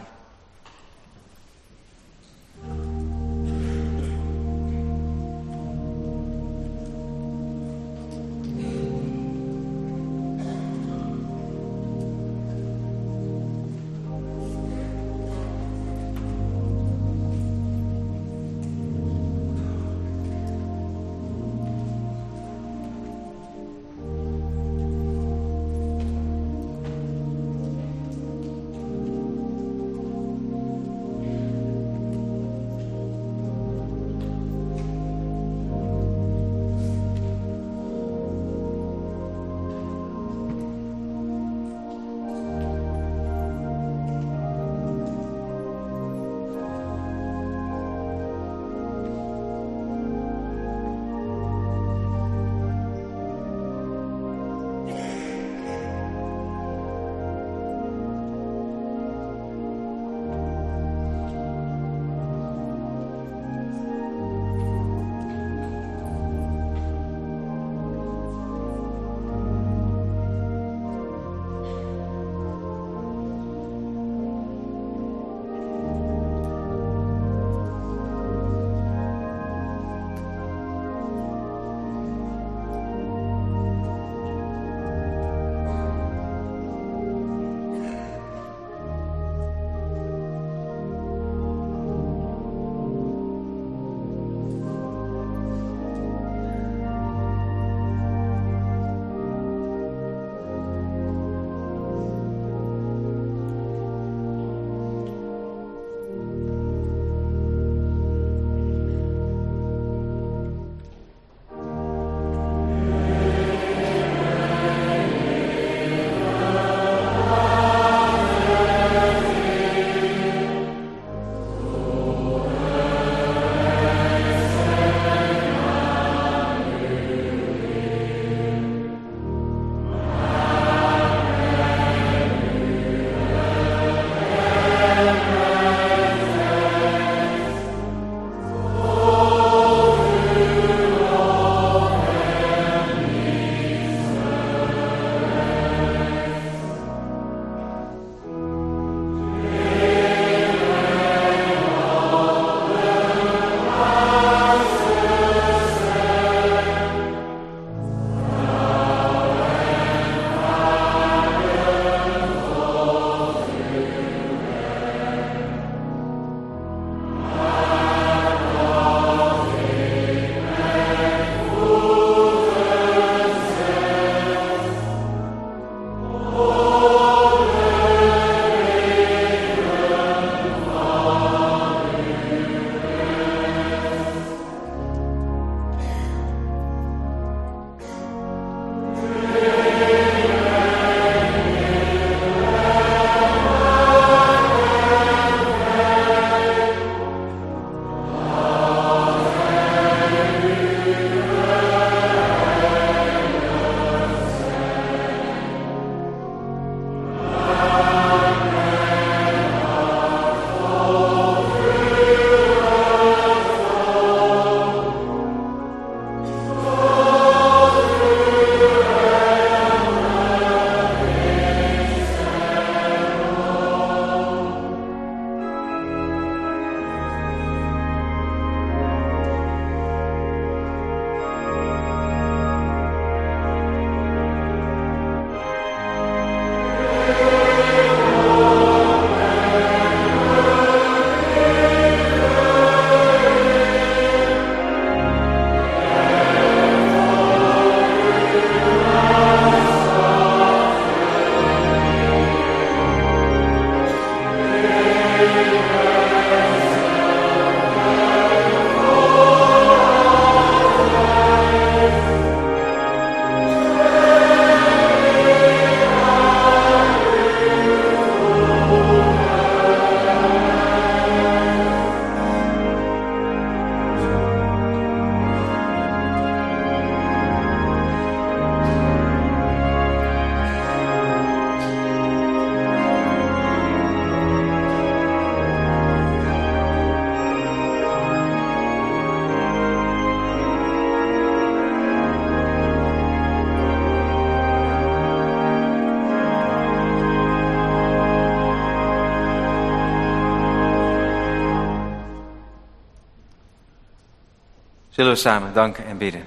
Zullen we samen danken en bidden.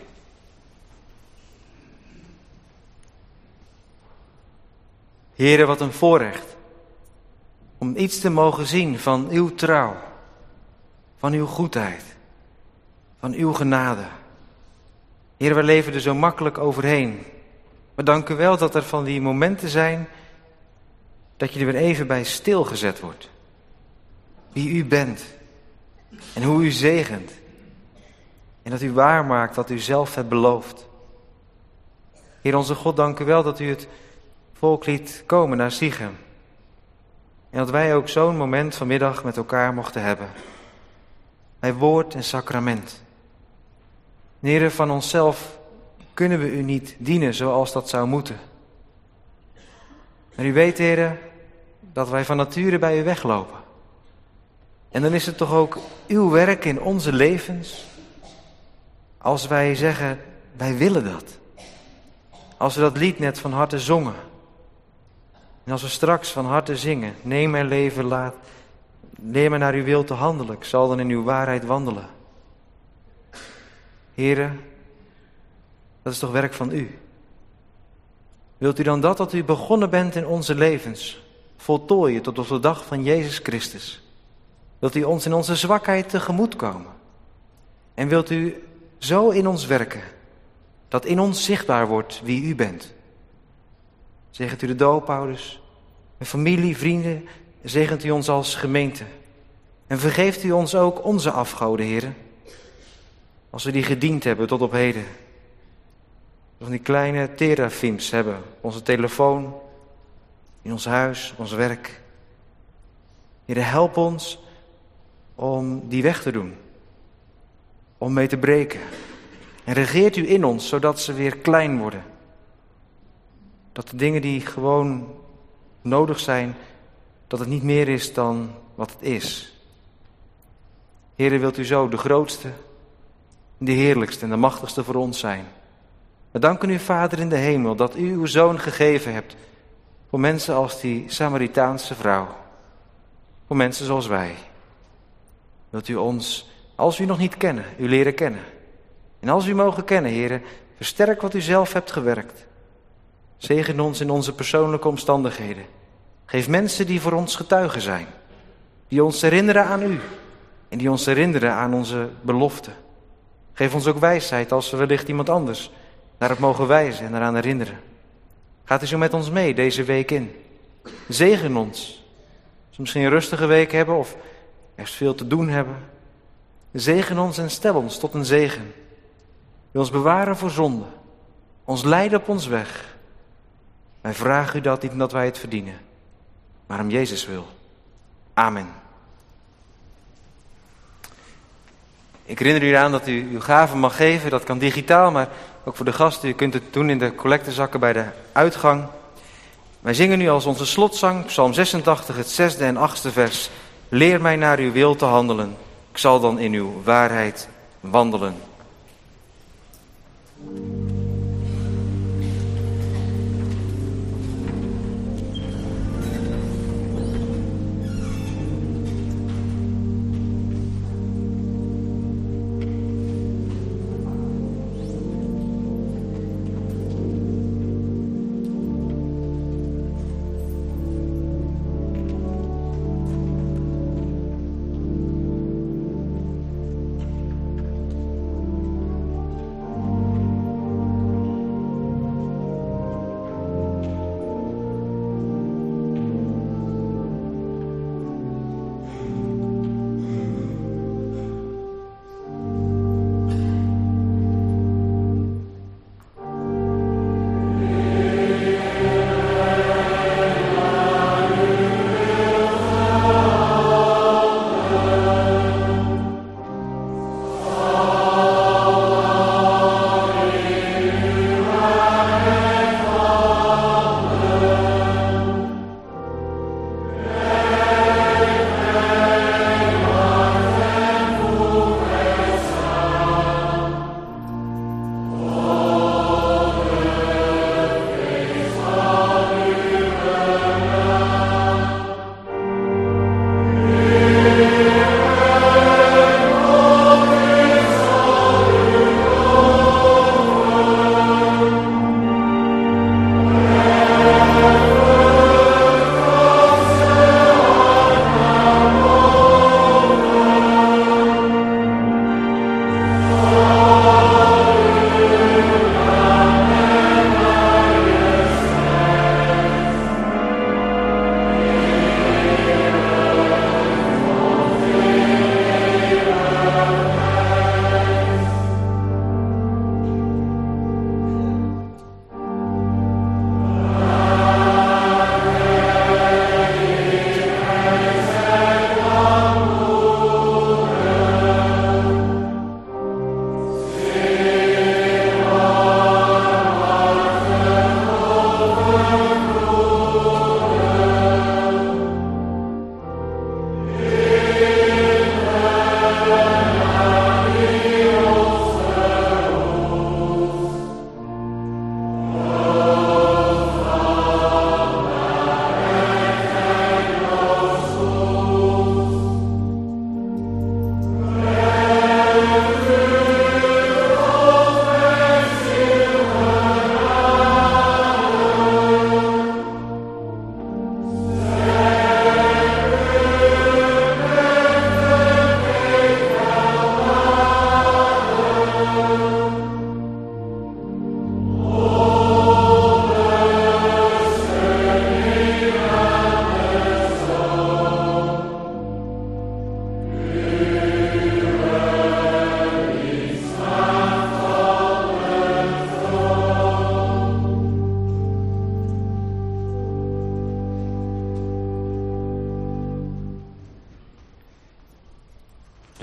Heere, wat een voorrecht om iets te mogen zien van uw trouw, van uw goedheid, van uw genade. Heere, we leven er zo makkelijk overheen. Maar dank u wel dat er van die momenten zijn dat je er weer even bij stilgezet wordt. Wie u bent en hoe u zegent. En dat u waarmaakt wat u zelf hebt beloofd. Heer onze God, dank u wel dat u het volk liet komen naar Sichem. En dat wij ook zo'n moment vanmiddag met elkaar mochten hebben. Bij woord en sacrament. Heer, van onszelf kunnen we u niet dienen zoals dat zou moeten. Maar u weet, Heer, dat wij van nature bij u weglopen. En dan is het toch ook uw werk in onze levens, als wij zeggen, wij willen dat. Als we dat lied net van harte zongen. En als we straks van harte zingen, neem mijn leven, laat, leer me naar uw wil te handelen, ik zal dan in uw waarheid wandelen. Here, dat is toch werk van u. Wilt u dan dat wat u begonnen bent in onze levens, voltooien tot op de dag van Jezus Christus? Wilt u ons in onze zwakheid tegemoet komen? En wilt u zo in ons werken, dat in ons zichtbaar wordt wie u bent? Zegent u de doopouders, en familie, vrienden, zegent u ons als gemeente. En vergeeft u ons ook onze afgoden, heren, als we die gediend hebben tot op heden. Van die kleine terafims hebben, op onze telefoon, in ons huis, op ons werk. Heren, help ons om die weg te doen, om mee te breken. En regeert u in ons, zodat ze weer klein worden. Dat de dingen die gewoon nodig zijn, dat het niet meer is dan wat het is. Heere, wilt u zo de grootste, de heerlijkste en de machtigste voor ons zijn. We danken u, Vader in de hemel, dat u uw Zoon gegeven hebt voor mensen als die Samaritaanse vrouw. Voor mensen zoals wij. Wilt u ons, als we u nog niet kennen, u leren kennen. En als we u mogen kennen, Heere, versterk wat u zelf hebt gewerkt. Zegen ons in onze persoonlijke omstandigheden. Geef mensen die voor ons getuigen zijn. Die ons herinneren aan u. En die ons herinneren aan onze beloften. Geef ons ook wijsheid als we wellicht iemand anders naar het mogen wijzen en eraan herinneren. Gaat u zo met ons mee deze week in. Zegen ons. Als we misschien een rustige week hebben of ergens veel te doen hebben. Zegen ons en stel ons tot een zegen. Wil ons bewaren voor zonde. Ons leiden op ons weg. Wij vragen u dat niet omdat wij het verdienen, maar om Jezus wil. Amen. Ik herinner u eraan dat u uw gaven mag geven. Dat kan digitaal, maar ook voor de gasten. U kunt het doen in de collectezakken bij de uitgang. Wij zingen nu als onze slotzang, Psalm zesentachtig, het zesde en achtste vers. Leer mij naar uw wil te handelen. Ik zal dan in uw waarheid wandelen.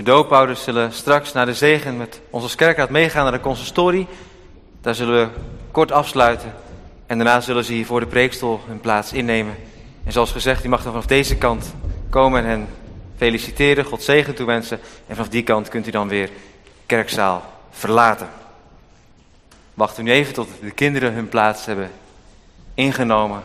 doopouders zullen straks naar de zegen met ons als kerkraad meegaan naar de consistorie. Daar zullen we kort afsluiten. En daarna zullen ze hier voor de preekstoel hun plaats innemen. En zoals gezegd, u mag dan vanaf deze kant komen en hen feliciteren, God zegen toewensen. En vanaf die kant kunt u dan weer de kerkzaal verlaten. Wachten we nu even tot de kinderen hun plaats hebben ingenomen.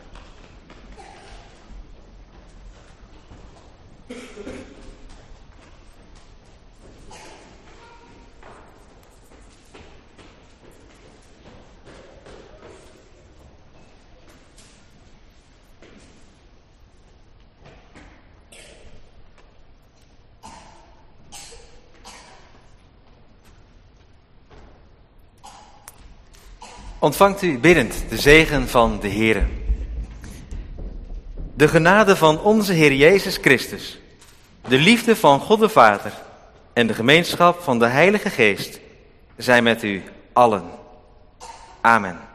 Ontvangt u biddend de zegen van de Heere. De genade van onze Heer Jezus Christus, de liefde van God de Vader en de gemeenschap van de Heilige Geest zijn met u allen. Amen.